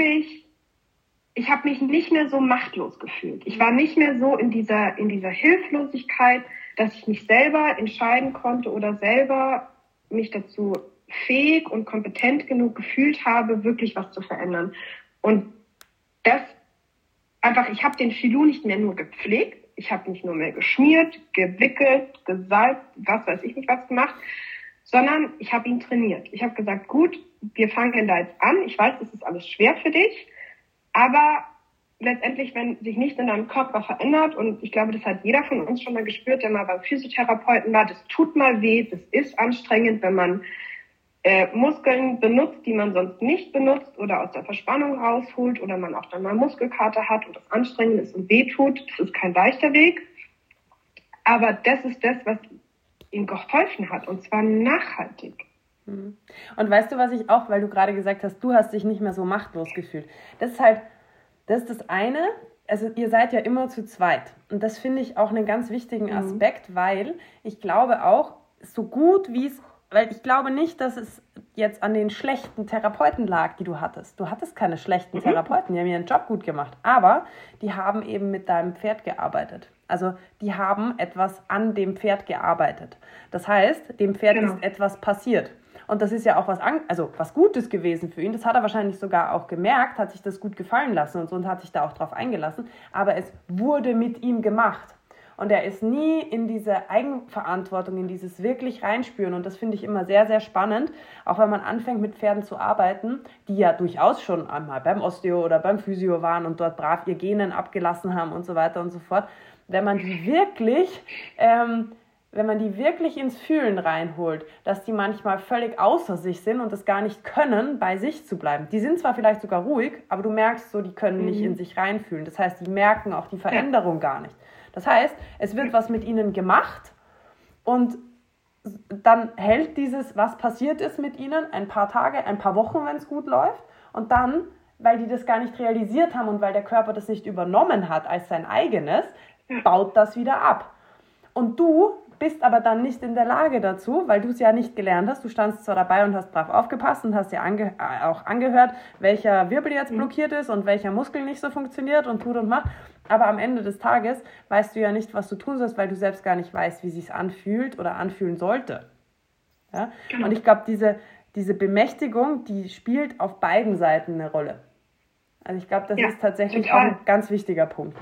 B: mich nicht mehr so machtlos gefühlt. Ich war nicht mehr so in dieser Hilflosigkeit, dass ich mich selber entscheiden konnte oder selber mich dazu fähig und kompetent genug gefühlt habe, wirklich was zu verändern. Und ich habe den Filou nicht mehr nur gepflegt, Ich habe nicht nur mehr geschmiert, gewickelt, gesalbt, was weiß ich nicht was gemacht, sondern ich habe ihn trainiert. Ich habe gesagt, gut, wir fangen da jetzt an. Ich weiß, das ist alles schwer für dich, aber letztendlich, wenn sich nichts in deinem Körper verändert, und ich glaube, das hat jeder von uns schon mal gespürt, der mal beim Physiotherapeuten war, das tut mal weh, das ist anstrengend, wenn man Muskeln benutzt, die man sonst nicht benutzt oder aus der Verspannung rausholt oder man auch dann mal Muskelkater hat und das anstrengend ist und weh tut. Das ist kein leichter Weg, aber das ist das, was ihm geholfen hat, und zwar nachhaltig.
A: Und weißt du, was ich auch, weil du gerade gesagt hast, du hast dich nicht mehr so machtlos gefühlt. Das ist das eine, also ihr seid ja immer zu zweit. Und das finde ich auch einen ganz wichtigen Aspekt, weil ich glaube auch, so gut wie es, weil ich glaube nicht, dass es jetzt an den schlechten Therapeuten lag, die du hattest. Du hattest keine schlechten Therapeuten, die haben ihren Job gut gemacht. Aber die haben eben mit deinem Pferd gearbeitet. Also die haben etwas an dem Pferd gearbeitet. Das heißt, dem Pferd ist etwas passiert. Und das ist ja auch was Gutes gewesen für ihn. Das hat er wahrscheinlich sogar auch gemerkt, hat sich das gut gefallen lassen und hat sich da auch drauf eingelassen. Aber es wurde mit ihm gemacht. Und er ist nie in diese Eigenverantwortung, in dieses wirklich reinspüren. Und das finde ich immer sehr, sehr spannend, auch wenn man anfängt mit Pferden zu arbeiten, die ja durchaus schon einmal beim Osteo oder beim Physio waren und dort brav ihr Genen abgelassen haben und so weiter und so fort. Wenn man die wirklich ins Fühlen reinholt, dass die manchmal völlig außer sich sind und es gar nicht können, bei sich zu bleiben. Die sind zwar vielleicht sogar ruhig, aber du merkst so, die können nicht in sich reinfühlen. Das heißt, die merken auch die Veränderung gar nicht. Das heißt, es wird was mit ihnen gemacht und dann hält dieses, was passiert ist mit ihnen, ein paar Tage, ein paar Wochen, wenn es gut läuft. Und dann, weil die das gar nicht realisiert haben und weil der Körper das nicht übernommen hat als sein eigenes, baut das wieder ab. Und du bist aber dann nicht in der Lage dazu, weil du es ja nicht gelernt hast. Du standst zwar dabei und hast brav aufgepasst und hast dir auch angehört, welcher Wirbel jetzt blockiert ist und welcher Muskel nicht so funktioniert und tut und macht. Aber am Ende des Tages weißt du ja nicht, was du tun sollst, weil du selbst gar nicht weißt, wie es sich anfühlt oder anfühlen sollte. Ja? Genau. Und ich glaube, diese Bemächtigung, die spielt auf beiden Seiten eine Rolle. Also ich glaube, das ist tatsächlich total. Auch ein ganz wichtiger Punkt.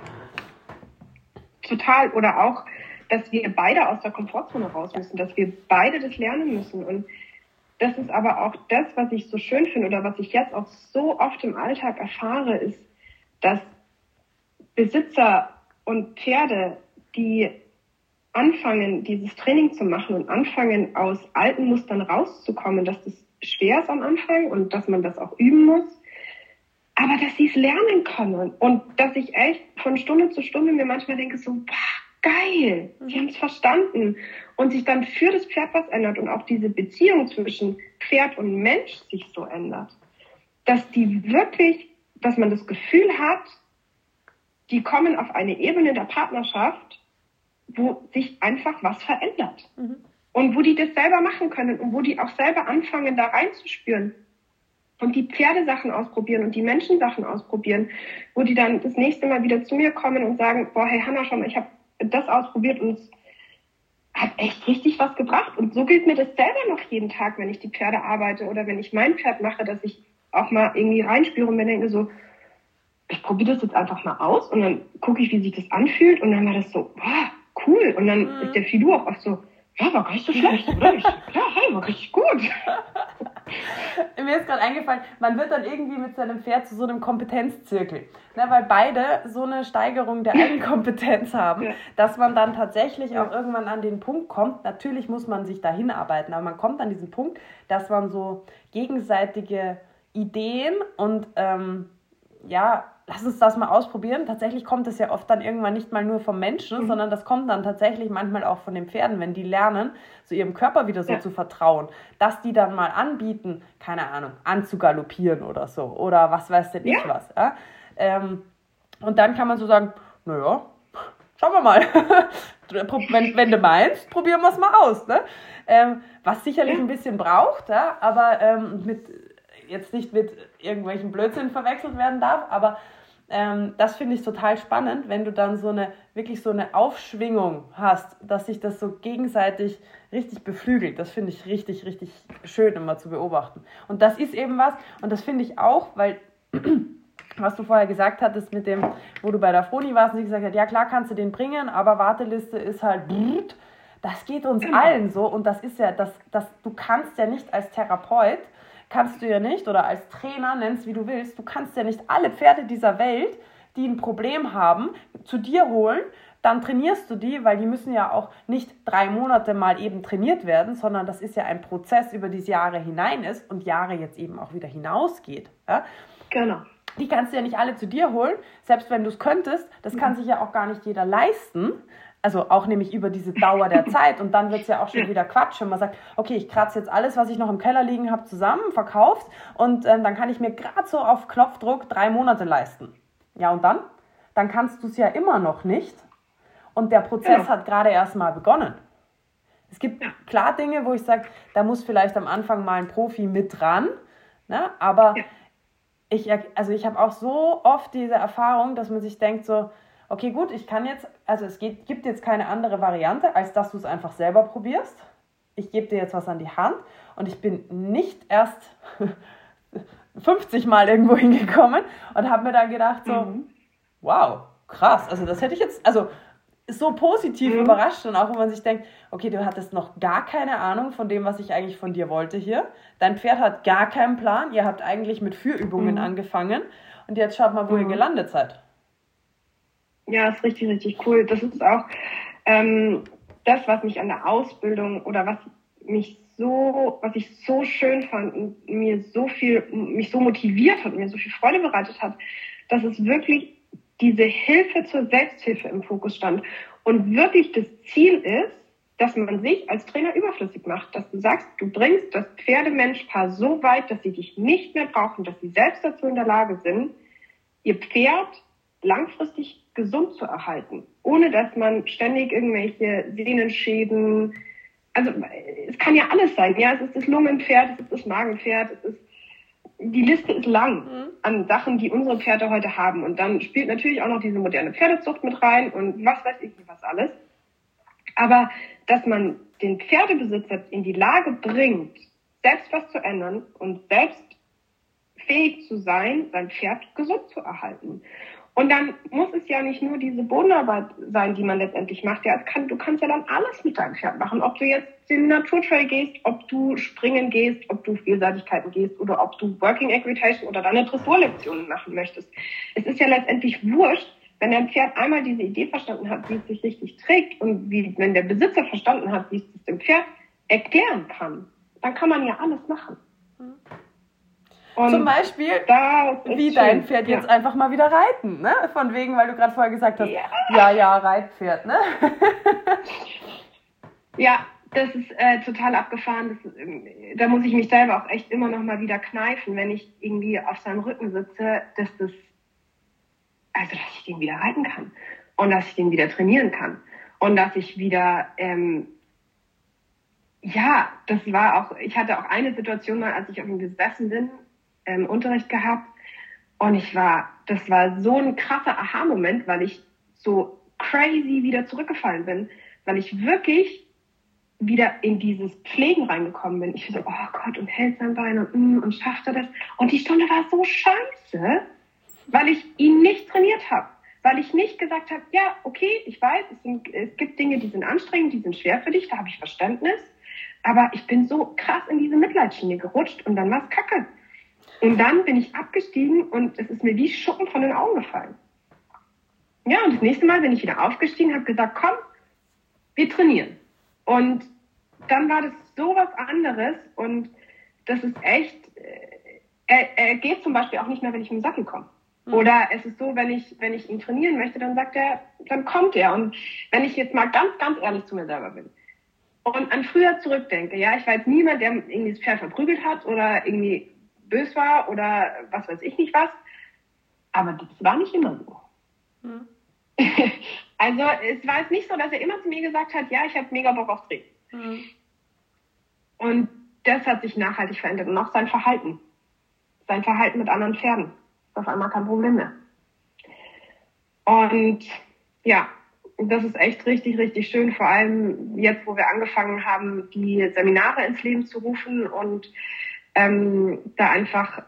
B: Total. Oder auch, dass wir beide aus der Komfortzone raus müssen, dass wir beide das lernen müssen. Und das ist aber auch das, was ich so schön finde oder was ich jetzt auch so oft im Alltag erfahre, ist, dass Besitzer und Pferde, die anfangen, dieses Training zu machen und anfangen, aus alten Mustern rauszukommen, dass das schwer ist am Anfang und dass man das auch üben muss, aber dass sie es lernen können. Und dass ich echt von Stunde zu Stunde mir manchmal denke, so, geil, sie haben es verstanden und sich dann für das Pferd was ändert und auch diese Beziehung zwischen Pferd und Mensch sich so ändert, dass die wirklich, dass man das Gefühl hat, die kommen auf eine Ebene der Partnerschaft, wo sich einfach was verändert und wo die das selber machen können und wo die auch selber anfangen, da reinzuspüren und die Pferdesachen ausprobieren und die Menschensachen ausprobieren, wo die dann das nächste Mal wieder zu mir kommen und sagen, boah, hey Hanna, schau mal, ich habe das ausprobiert und es hat echt richtig was gebracht. Und so gilt mir das selber noch jeden Tag, wenn ich die Pferde arbeite oder wenn ich mein Pferd mache, dass ich auch mal irgendwie reinspüre und mir denke so, ich probiere das jetzt einfach mal aus und dann gucke ich, wie sich das anfühlt und dann war das so, wow, cool. Und dann ist der Filou auch oft so, ja, war gar nicht so schlecht, oder? Hey, war richtig gut.
A: Mir ist gerade eingefallen, man wird dann irgendwie mit seinem Pferd zu so einem Kompetenzzirkel, ne, weil beide so eine Steigerung der Eigenkompetenz haben, dass man dann tatsächlich auch irgendwann an den Punkt kommt, natürlich muss man sich dahin arbeiten, aber man kommt an diesen Punkt, dass man so gegenseitige Ideen und lass uns das mal ausprobieren. Tatsächlich kommt es ja oft dann irgendwann nicht mal nur vom Menschen, sondern das kommt dann tatsächlich manchmal auch von den Pferden, wenn die lernen, so ihrem Körper wieder so zu vertrauen, dass die dann mal anbieten, keine Ahnung, anzugaloppieren oder so oder was weiß denn ich was. Ja? Und dann kann man so sagen, naja, schauen wir mal. wenn du meinst, probieren wir es mal aus. Ne? Was sicherlich ein bisschen braucht, aber jetzt nicht mit irgendwelchen Blödsinn verwechselt werden darf, aber das finde ich total spannend, wenn du dann wirklich so eine Aufschwingung hast, dass sich das so gegenseitig richtig beflügelt. Das finde ich richtig, richtig schön immer zu beobachten. Und das ist eben was, und das finde ich auch, weil was du vorher gesagt hattest mit dem, wo du bei der Froni warst und sie gesagt hat, ja klar kannst du den bringen, aber Warteliste ist halt, das geht uns allen so und das ist ja, du kannst ja nicht als Therapeut, kannst du ja nicht, oder als Trainer, nenn's wie du willst, du kannst ja nicht alle Pferde dieser Welt, die ein Problem haben, zu dir holen, dann trainierst du die, weil die müssen ja auch nicht 3 Monate mal eben trainiert werden, sondern das ist ja ein Prozess, über die Jahre hinein ist und Jahre jetzt eben auch wieder hinausgeht. Ja?
B: Genau.
A: Die kannst du ja nicht alle zu dir holen, selbst wenn du es könntest, das kann sich ja auch gar nicht jeder leisten, also auch nämlich über diese Dauer der Zeit und dann wird es ja auch schon wieder Quatsch, wenn man sagt, okay, ich kratze jetzt alles, was ich noch im Keller liegen habe, zusammen, verkauft und dann kann ich mir gerade so auf Knopfdruck 3 Monate leisten. Ja und dann? Dann kannst du es ja immer noch nicht und der Prozess hat gerade erst mal begonnen. Es gibt klar Dinge, wo ich sage, da muss vielleicht am Anfang mal ein Profi mit dran, ne? Aber ich habe auch so oft diese Erfahrung, dass man sich denkt so, okay gut, ich kann jetzt, also es gibt jetzt keine andere Variante, als dass du es einfach selber probierst. Ich gebe dir jetzt was an die Hand und ich bin nicht erst 50 Mal irgendwo hingekommen und habe mir dann gedacht so, wow, krass, also das hätte ich jetzt, also so positiv überrascht und auch wenn man sich denkt, okay, du hattest noch gar keine Ahnung von dem, was ich eigentlich von dir wollte hier. Dein Pferd hat gar keinen Plan. Ihr habt eigentlich mit Führübungen angefangen und jetzt schaut mal, wo ihr gelandet seid.
B: Ja, ist richtig, richtig cool. Das ist auch das, was mich an der Ausbildung oder was ich so schön fand und mich so motiviert hat und mir so viel Freude bereitet hat, dass es wirklich diese Hilfe zur Selbsthilfe im Fokus stand. Und wirklich das Ziel ist, dass man sich als Trainer überflüssig macht, dass du sagst, du bringst das Pferdemenschpaar so weit, dass sie dich nicht mehr brauchen, dass sie selbst dazu in der Lage sind, ihr Pferd langfristig gesund zu erhalten, ohne dass man ständig irgendwelche Sehnenschäden, also es kann ja alles sein, ja, es ist das Lungenpferd, es ist das Magenpferd, die Liste ist lang an Sachen, die unsere Pferde heute haben. Und dann spielt natürlich auch noch diese moderne Pferdezucht mit rein und was weiß ich nicht was alles. Aber dass man den Pferdebesitzer in die Lage bringt, selbst was zu ändern und selbst fähig zu sein, sein Pferd gesund zu erhalten. Und dann muss es ja nicht nur diese Bodenarbeit sein, die man letztendlich macht. Ja, du kannst ja dann alles mit deinem Pferd machen. Ob du jetzt den Naturtrail gehst, ob du springen gehst, ob du Vielseitigkeiten gehst oder ob du Working Equitation oder deine Dressurlektionen machen möchtest. Es ist ja letztendlich wurscht, wenn dein Pferd einmal diese Idee verstanden hat, wie es sich richtig trägt und wenn der Besitzer verstanden hat, wie es dem Pferd erklären kann, dann kann man ja alles machen.
A: Und zum Beispiel, wie dein Pferd jetzt einfach mal wieder reiten, ne? Von wegen, weil du gerade vorher gesagt hast, ja, Reitpferd, ne?
B: Ja, das ist total abgefahren. Da muss ich mich selber auch echt immer noch mal wieder kneifen, wenn ich irgendwie auf seinem Rücken sitze, dass ich den wieder reiten kann und dass ich den wieder trainieren kann und dass ich wieder, ich hatte auch eine Situation mal, als ich auf ihm gesessen bin, Unterricht gehabt und das war so ein krasser Aha-Moment, weil ich so crazy wieder zurückgefallen bin, weil ich wirklich wieder in dieses Pflegen reingekommen bin. Ich so, oh Gott, und hält sein Bein und schafft er das? Und die Stunde war so scheiße, weil ich ihn nicht trainiert habe, weil ich nicht gesagt habe, ja, okay, ich weiß, es gibt Dinge, die sind anstrengend, die sind schwer für dich, da habe ich Verständnis, aber ich bin so krass in diese Mitleidsschiene gerutscht und dann war's Kacke. Und dann bin ich abgestiegen und es ist mir wie Schuppen von den Augen gefallen. Ja, und das nächste Mal bin ich wieder aufgestiegen, habe gesagt, komm, wir trainieren. Und dann war das so was anderes und das ist echt, er geht zum Beispiel auch nicht mehr, wenn ich im Sattel komme. Oder es ist so, wenn ich ihn trainieren möchte, dann sagt er, dann kommt er. Und wenn ich jetzt mal ganz, ganz ehrlich zu mir selber bin und an früher zurückdenke, ja, ich war jetzt niemand, der irgendwie das Pferd verprügelt hat oder irgendwie bös war oder was weiß ich nicht was. Aber das war nicht immer so. Also es war jetzt nicht so, dass er immer zu mir gesagt hat, ja, ich habe mega Bock auf Training. Und das hat sich nachhaltig verändert. Und auch sein Verhalten. Sein Verhalten mit anderen Pferden. Ist auf einmal kein Problem mehr. Und ja, das ist echt richtig, richtig schön. Vor allem jetzt, wo wir angefangen haben, die Seminare ins Leben zu rufen und da einfach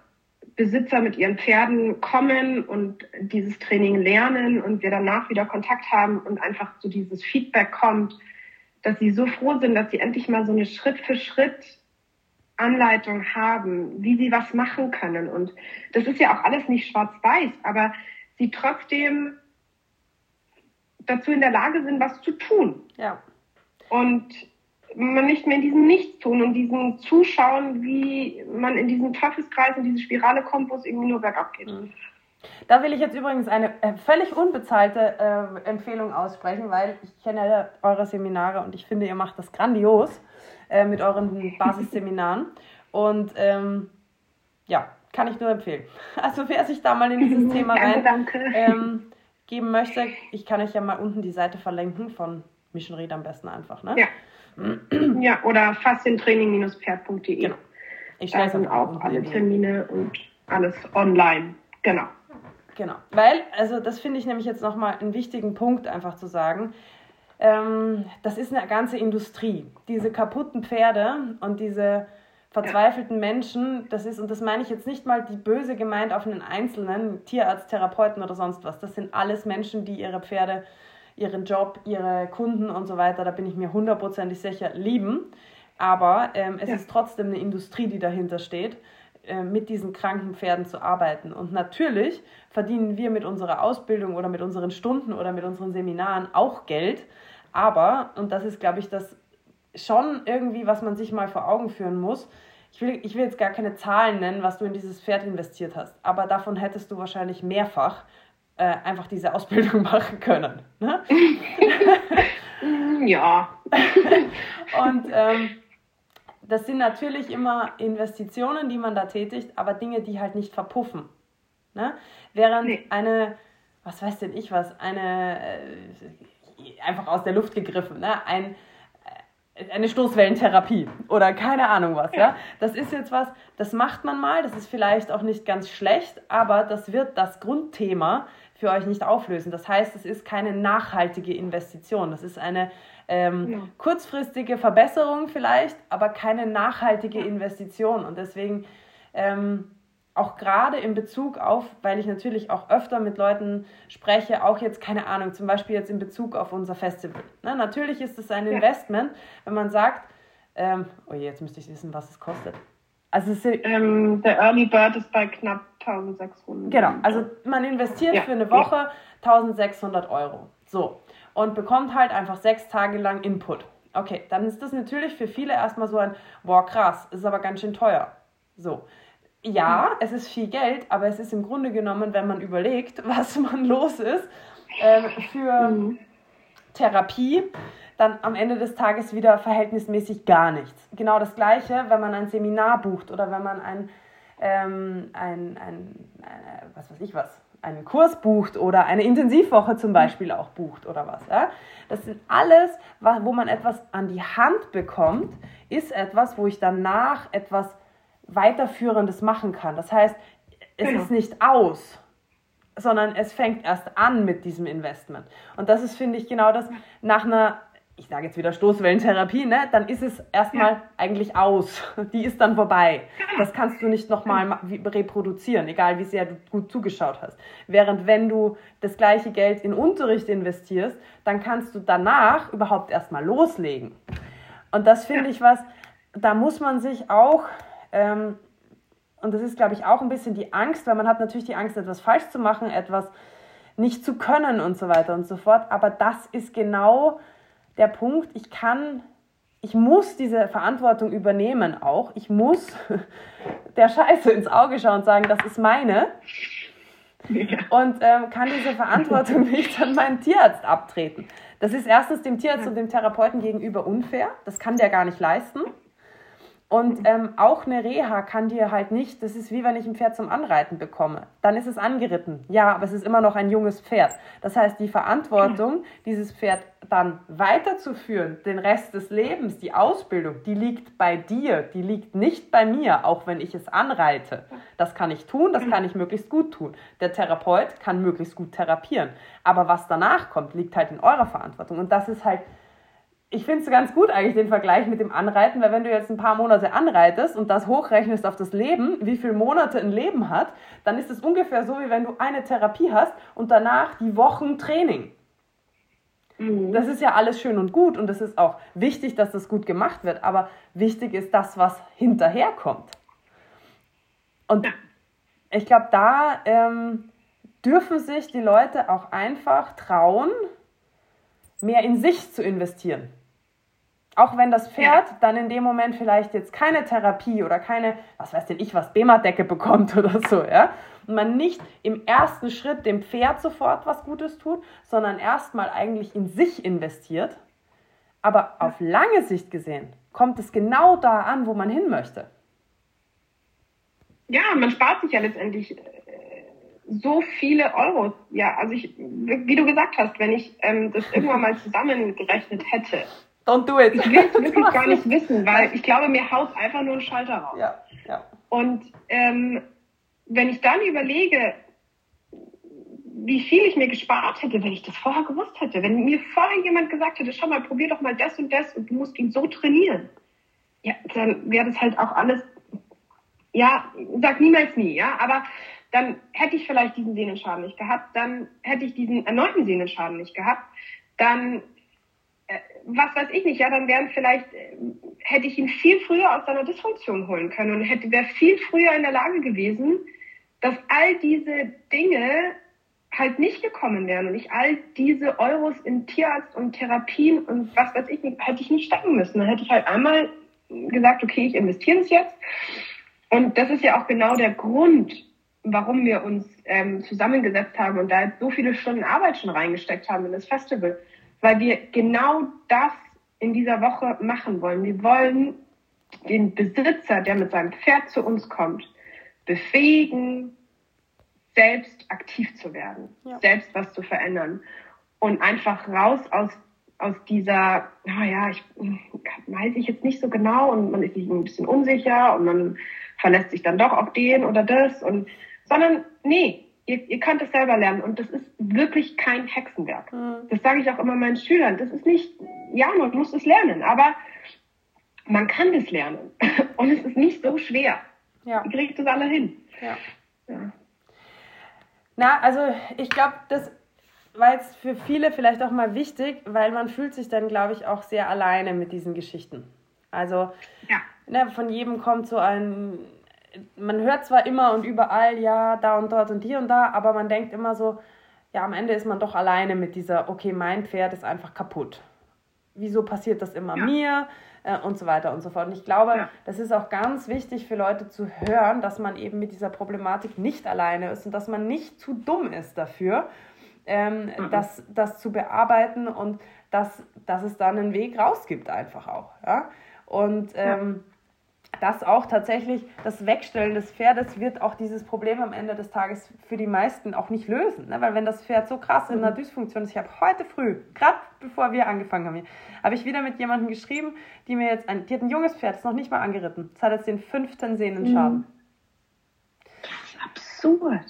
B: Besitzer mit ihren Pferden kommen und dieses Training lernen und wir danach wieder Kontakt haben und einfach so dieses Feedback kommt, dass sie so froh sind, dass sie endlich mal so eine Schritt-für-Schritt Anleitung haben, wie sie was machen können. Und das ist ja auch alles nicht schwarz-weiß, aber sie trotzdem dazu in der Lage sind, was zu tun.
A: Ja.
B: Und man nicht mehr in diesem Nichtstun und diesem Zuschauen, wie man in diesen Teufelskreis, in diese Spirale kommt, wo es irgendwie nur bergab geht.
A: Da will ich jetzt übrigens eine völlig unbezahlte Empfehlung aussprechen, weil ich kenne ja eure Seminare und ich finde, ihr macht das grandios mit euren Basisseminaren. Und ja, kann ich nur empfehlen. Also wer sich da mal in dieses Thema geben möchte, ich kann euch ja mal unten die Seite verlinken von Mission Read am besten einfach, ne?
B: Ja. Ja, oder faszientraining-pferd.de. Genau. Da sind auch alle Termine und alles online. Genau.
A: Genau, weil, also das finde ich nämlich jetzt nochmal einen wichtigen Punkt einfach zu sagen, das ist eine ganze Industrie. Diese kaputten Pferde und diese verzweifelten Menschen, das ist, und das meine ich jetzt nicht mal die böse gemeint auf einen einzelnen Tierarzt, Therapeuten oder sonst was, das sind alles Menschen, die ihre Pferde, ihren Job, ihre Kunden und so weiter, da bin ich mir 100% sicher, lieben, aber es ist trotzdem eine Industrie, die dahinter steht, mit diesen kranken Pferden zu arbeiten. Und natürlich verdienen wir mit unserer Ausbildung oder mit unseren Stunden oder mit unseren Seminaren auch Geld, aber, und das ist, glaube ich, das schon irgendwie, was man sich mal vor Augen führen muss, ich will jetzt gar keine Zahlen nennen, was du in dieses Pferd investiert hast, aber davon hättest du wahrscheinlich mehrfach einfach diese Ausbildung machen können. Ne?
B: Ja.
A: Und das sind natürlich immer Investitionen, die man da tätigt, aber Dinge, die halt nicht verpuffen. Ne? Während eine, was weiß denn ich was, einfach aus der Luft gegriffen, ne? Eine Stoßwellentherapie oder keine Ahnung was. Ja? Das ist jetzt was, das macht man mal, das ist vielleicht auch nicht ganz schlecht, aber das wird das Grundthema für euch nicht auflösen. Das heißt, es ist keine nachhaltige Investition. Das ist eine kurzfristige Verbesserung vielleicht, aber keine nachhaltige Investition. Und deswegen auch gerade in Bezug auf, weil ich natürlich auch öfter mit Leuten spreche, auch jetzt, keine Ahnung, zum Beispiel jetzt in Bezug auf unser Festival. Ne? Natürlich ist es ein Investment, wenn man sagt, jetzt müsste ich wissen, was es kostet. Also
B: der Early Bird ist bei knapp 1.600.
A: Genau, also man investiert für eine Woche 1.600 €. So, und bekommt halt einfach 6 Tage lang Input. Okay, dann ist das natürlich für viele erstmal so ein, boah krass, ist aber ganz schön teuer. So, ja, es ist viel Geld, aber es ist im Grunde genommen, wenn man überlegt, was man los ist, für Therapie, dann am Ende des Tages wieder verhältnismäßig gar nichts. Genau das Gleiche, wenn man ein Seminar bucht oder wenn man einen Kurs bucht oder eine Intensivwoche zum Beispiel auch bucht oder was. Ja? Das sind alles, wo man etwas an die Hand bekommt, ist etwas, wo ich danach etwas Weiterführendes machen kann. Das heißt, es ist nicht aus, sondern es fängt erst an mit diesem Investment. Und das ist, finde ich, genau das, nach einer, ich sage jetzt wieder Stoßwellentherapie, ne, dann ist es erstmal eigentlich aus. Die ist dann vorbei. Das kannst du nicht nochmal reproduzieren, egal wie sehr du gut zugeschaut hast. Während wenn du das gleiche Geld in Unterricht investierst, dann kannst du danach überhaupt erstmal loslegen. Und das finde ich was, da muss man sich auch, und das ist, glaube ich, auch ein bisschen die Angst, weil man hat natürlich die Angst, etwas falsch zu machen, etwas nicht zu können und so weiter und so fort. Aber das ist genau der Punkt. Ich muss diese Verantwortung übernehmen auch. Ich muss der Scheiße ins Auge schauen und sagen, das ist meine. Ja. Und kann diese Verantwortung nicht an meinen Tierarzt abtreten. Das ist erstens dem Tierarzt und dem Therapeuten gegenüber unfair. Das kann der gar nicht leisten. Und auch eine Reha kann dir halt nicht, das ist wie wenn ich ein Pferd zum Anreiten bekomme. Dann ist es angeritten. Ja, aber es ist immer noch ein junges Pferd. Das heißt, die Verantwortung, dieses Pferd dann weiterzuführen, den Rest des Lebens, die Ausbildung, die liegt bei dir, die liegt nicht bei mir, auch wenn ich es anreite. Das kann ich tun, das kann ich möglichst gut tun. Der Therapeut kann möglichst gut therapieren. Aber was danach kommt, liegt halt in eurer Verantwortung. Und das ist halt ich finde es ganz gut eigentlich den Vergleich mit dem Anreiten, weil wenn du jetzt ein paar Monate anreitest und das hochrechnest auf das Leben, wie viele Monate ein Leben hat, dann ist es ungefähr so, wie wenn du eine Therapie hast und danach die Wochen Training. Das ist ja alles schön und gut und es ist auch wichtig, dass das gut gemacht wird, aber wichtig ist das, was hinterherkommt. Und ich glaube, da dürfen sich die Leute auch einfach trauen, mehr in sich zu investieren. Auch wenn das Pferd dann in dem Moment vielleicht jetzt keine Therapie oder keine, was weiß denn ich, was BEMA-Decke bekommt oder so, ja. Und man nicht im ersten Schritt dem Pferd sofort was Gutes tut, sondern erstmal eigentlich in sich investiert. Aber auf lange Sicht gesehen kommt es genau da an, wo man hin möchte.
B: Ja, man spart sich ja letztendlich so viele Euros. Ja, also wie du gesagt hast, wenn ich das irgendwann mal zusammengerechnet hätte.
A: Don't do it.
B: Ich will es wirklich gar nicht wissen, weil ich glaube, mir haut einfach nur ein Schalter raus.
A: Ja.
B: Und wenn ich dann überlege, wie viel ich mir gespart hätte, wenn ich das vorher gewusst hätte, wenn mir vorher jemand gesagt hätte, schau mal, probier doch mal das und das und du musst ihn so trainieren, ja, dann wäre das halt auch alles, ja, sag niemals nie, ja, aber dann hätte ich vielleicht diesen Sehnenschaden nicht gehabt, dann hätte ich diesen erneuten Sehnenschaden nicht gehabt, dann was weiß ich nicht, ja, dann hätte ich ihn viel früher aus seiner Dysfunktion holen können und wäre viel früher in der Lage gewesen, dass all diese Dinge halt nicht gekommen wären und ich all diese Euros in Tierarzt und Therapien und was weiß ich nicht, hätte ich nicht stecken müssen. Dann hätte ich halt einmal gesagt, okay, ich investiere es jetzt. Und das ist ja auch genau der Grund, warum wir uns zusammengesetzt haben und da jetzt so viele Stunden Arbeit schon reingesteckt haben in das Festival. Weil wir genau das in dieser Woche machen wollen. Wir wollen den Besitzer, der mit seinem Pferd zu uns kommt, befähigen, selbst aktiv zu werden, selbst was zu verändern und einfach raus aus dieser, ich weiß ich jetzt nicht so genau und man ist sich ein bisschen unsicher und man verlässt sich dann doch auf den oder das sondern nee, ihr könnt es selber lernen und das ist wirklich kein Hexenwerk. Das sage ich auch immer meinen Schülern. Das ist nicht, man muss es lernen, aber man kann es lernen und es ist nicht so schwer. Ja. Ihr kriegt es alle hin. Ja.
A: Na, also ich glaube, das war jetzt für viele vielleicht auch mal wichtig, weil man fühlt sich dann, glaube ich, auch sehr alleine mit diesen Geschichten. Also von jedem kommt so man hört zwar immer und überall, ja, da und dort und hier und da, aber man denkt immer so, ja, am Ende ist man doch alleine mit dieser, okay, mein Pferd ist einfach kaputt. Wieso passiert das immer mir? Und so weiter und so fort. Und ich glaube, das ist auch ganz wichtig für Leute zu hören, dass man eben mit dieser Problematik nicht alleine ist und dass man nicht zu dumm ist dafür, das zu bearbeiten und dass es dann einen Weg raus gibt einfach auch. Ja? Und dass auch tatsächlich das Wegstellen des Pferdes wird auch dieses Problem am Ende des Tages für die meisten auch nicht lösen. Ne? Weil wenn das Pferd so krass in einer Dysfunktion ist, ich habe heute früh, gerade bevor wir angefangen haben, habe ich wieder mit jemandem geschrieben, die hat ein junges Pferd, ist noch nicht mal angeritten. Das hat jetzt den 5. Sehnenschaden.
B: Das ist absurd.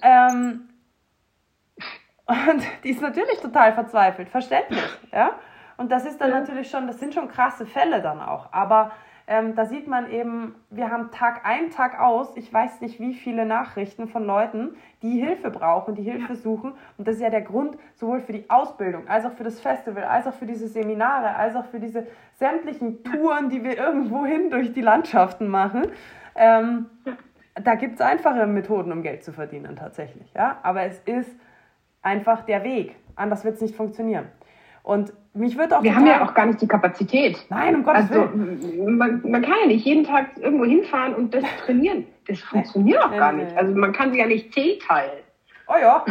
A: Und die ist natürlich total verzweifelt, verständlich. Ja? Und das ist dann natürlich das sind schon krasse Fälle dann auch. Aber da sieht man eben, wir haben Tag ein, Tag aus, ich weiß nicht wie viele Nachrichten von Leuten, die Hilfe brauchen, die Hilfe suchen. Und das ist ja der Grund sowohl für die Ausbildung, als auch für das Festival, als auch für diese Seminare, als auch für diese sämtlichen Touren, die wir irgendwohin durch die Landschaften machen. Da gibt es einfache Methoden, um Geld zu verdienen tatsächlich. Ja? Aber es ist einfach der Weg. Anders wird es nicht funktionieren. Und mich wird auch
B: wir haben ja auch gar nicht die Kapazität.
A: Nein, um Gottes Willen.
B: Man kann ja nicht jeden Tag irgendwo hinfahren und das trainieren. Das funktioniert auch gar nicht. Also man kann sie ja nicht teilen.
A: Oh ja.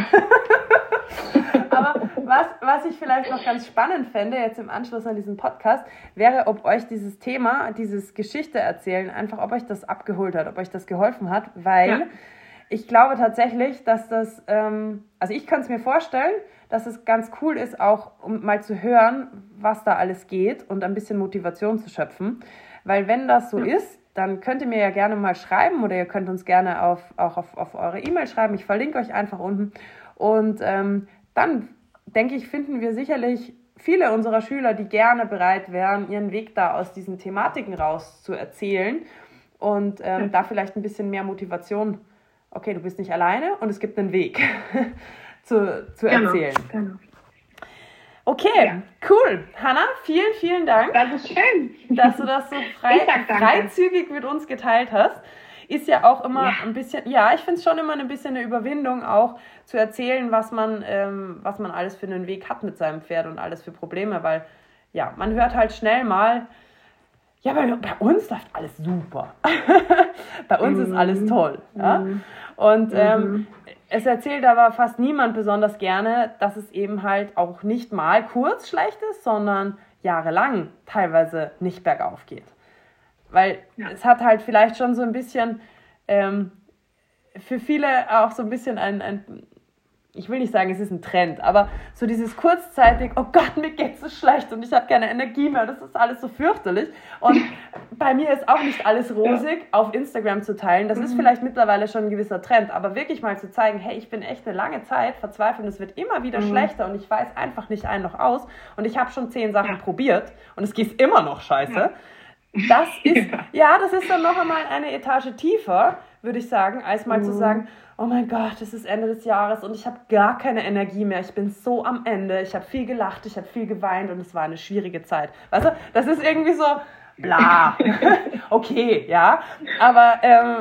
A: Aber was ich vielleicht noch ganz spannend fände, jetzt im Anschluss an diesen Podcast, wäre, ob euch dieses Thema, dieses Geschichte erzählen, einfach ob euch das abgeholt hat, ob euch das geholfen hat, weil ich glaube tatsächlich, dass das, also ich kann es mir vorstellen, dass es ganz cool ist, auch um mal zu hören, was da alles geht und ein bisschen Motivation zu schöpfen. Weil wenn das so ist, dann könnt ihr mir ja gerne mal schreiben oder ihr könnt uns gerne auch auf eure E-Mail schreiben. Ich verlinke euch einfach unten. Und dann, denke ich, finden wir sicherlich viele unserer Schüler, die gerne bereit wären, ihren Weg da aus diesen Thematiken raus zu erzählen und da vielleicht ein bisschen mehr Motivation, okay, du bist nicht alleine und es gibt einen Weg zu erzählen. Genau. Okay, cool. Hanna, vielen, vielen Dank.
B: Das ist schön.
A: Dass du das so freizügig mit uns geteilt hast. Ist ja auch immer ein bisschen, ich finde es schon immer ein bisschen eine Überwindung, auch zu erzählen, was man alles für einen Weg hat mit seinem Pferd und alles für Probleme, weil man hört halt schnell mal, bei uns läuft alles super. Bei uns ist alles toll. Ja? Und es erzählt aber fast niemand besonders gerne, dass es eben halt auch nicht mal kurz schlecht ist, sondern jahrelang teilweise nicht bergauf geht. Weil es hat halt vielleicht schon so ein bisschen für viele auch so ein bisschen ich will nicht sagen, es ist ein Trend, aber so dieses kurzzeitig, oh Gott, mir geht's so schlecht und ich habe keine Energie mehr, das ist alles so fürchterlich. Und bei mir ist auch nicht alles rosig, auf Instagram zu teilen. Das ist vielleicht mittlerweile schon ein gewisser Trend, aber wirklich mal zu zeigen, hey, ich bin echt eine lange Zeit verzweifelt, es wird immer wieder schlechter und ich weiß einfach nicht ein noch aus und ich habe schon 10 Sachen probiert und es geht immer noch scheiße. Das ist dann noch einmal eine Etage tiefer, würde ich sagen, als mal zu sagen, oh mein Gott, es ist Ende des Jahres und ich habe gar keine Energie mehr, ich bin so am Ende, ich habe viel gelacht, ich habe viel geweint und es war eine schwierige Zeit. Weißt du, das ist irgendwie so, bla, okay, aber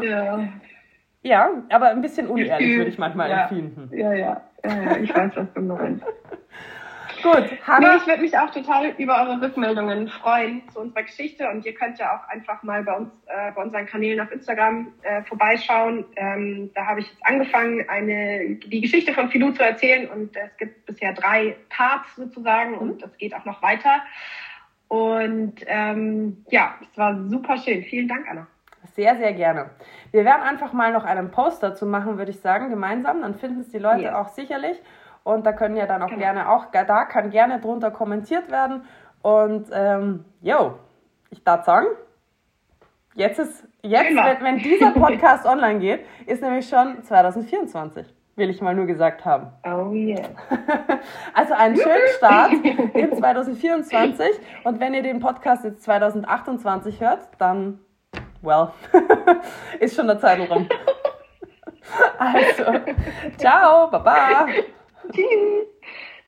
A: aber ein bisschen unehrlich würde ich manchmal empfinden.
B: Ja, ich weiß, was du meinst.
A: Gut, Hanna.
B: Ich würde mich auch total über eure Rückmeldungen freuen zu unserer Geschichte und ihr könnt ja auch einfach mal bei uns, bei unseren Kanälen auf Instagram vorbeischauen. Da habe ich jetzt angefangen, die Geschichte von Filou zu erzählen und es gibt bisher 3 Parts sozusagen und das geht auch noch weiter. Und es war super schön. Vielen Dank, Anna.
A: Sehr, sehr gerne. Wir werden einfach mal noch einen Post dazu machen, würde ich sagen, gemeinsam. Dann finden es die Leute auch sicherlich. Und da können ja dann auch da kann gerne drunter kommentiert werden. Und ich darf sagen, wenn dieser Podcast online geht, ist nämlich schon 2024, will ich mal nur gesagt haben.
B: Oh yeah.
A: Also einen schönen Start in 2024. Und wenn ihr den Podcast jetzt 2028 hört, dann, ist schon eine Zeit rum. Also, ciao, baba.
B: Tschüss.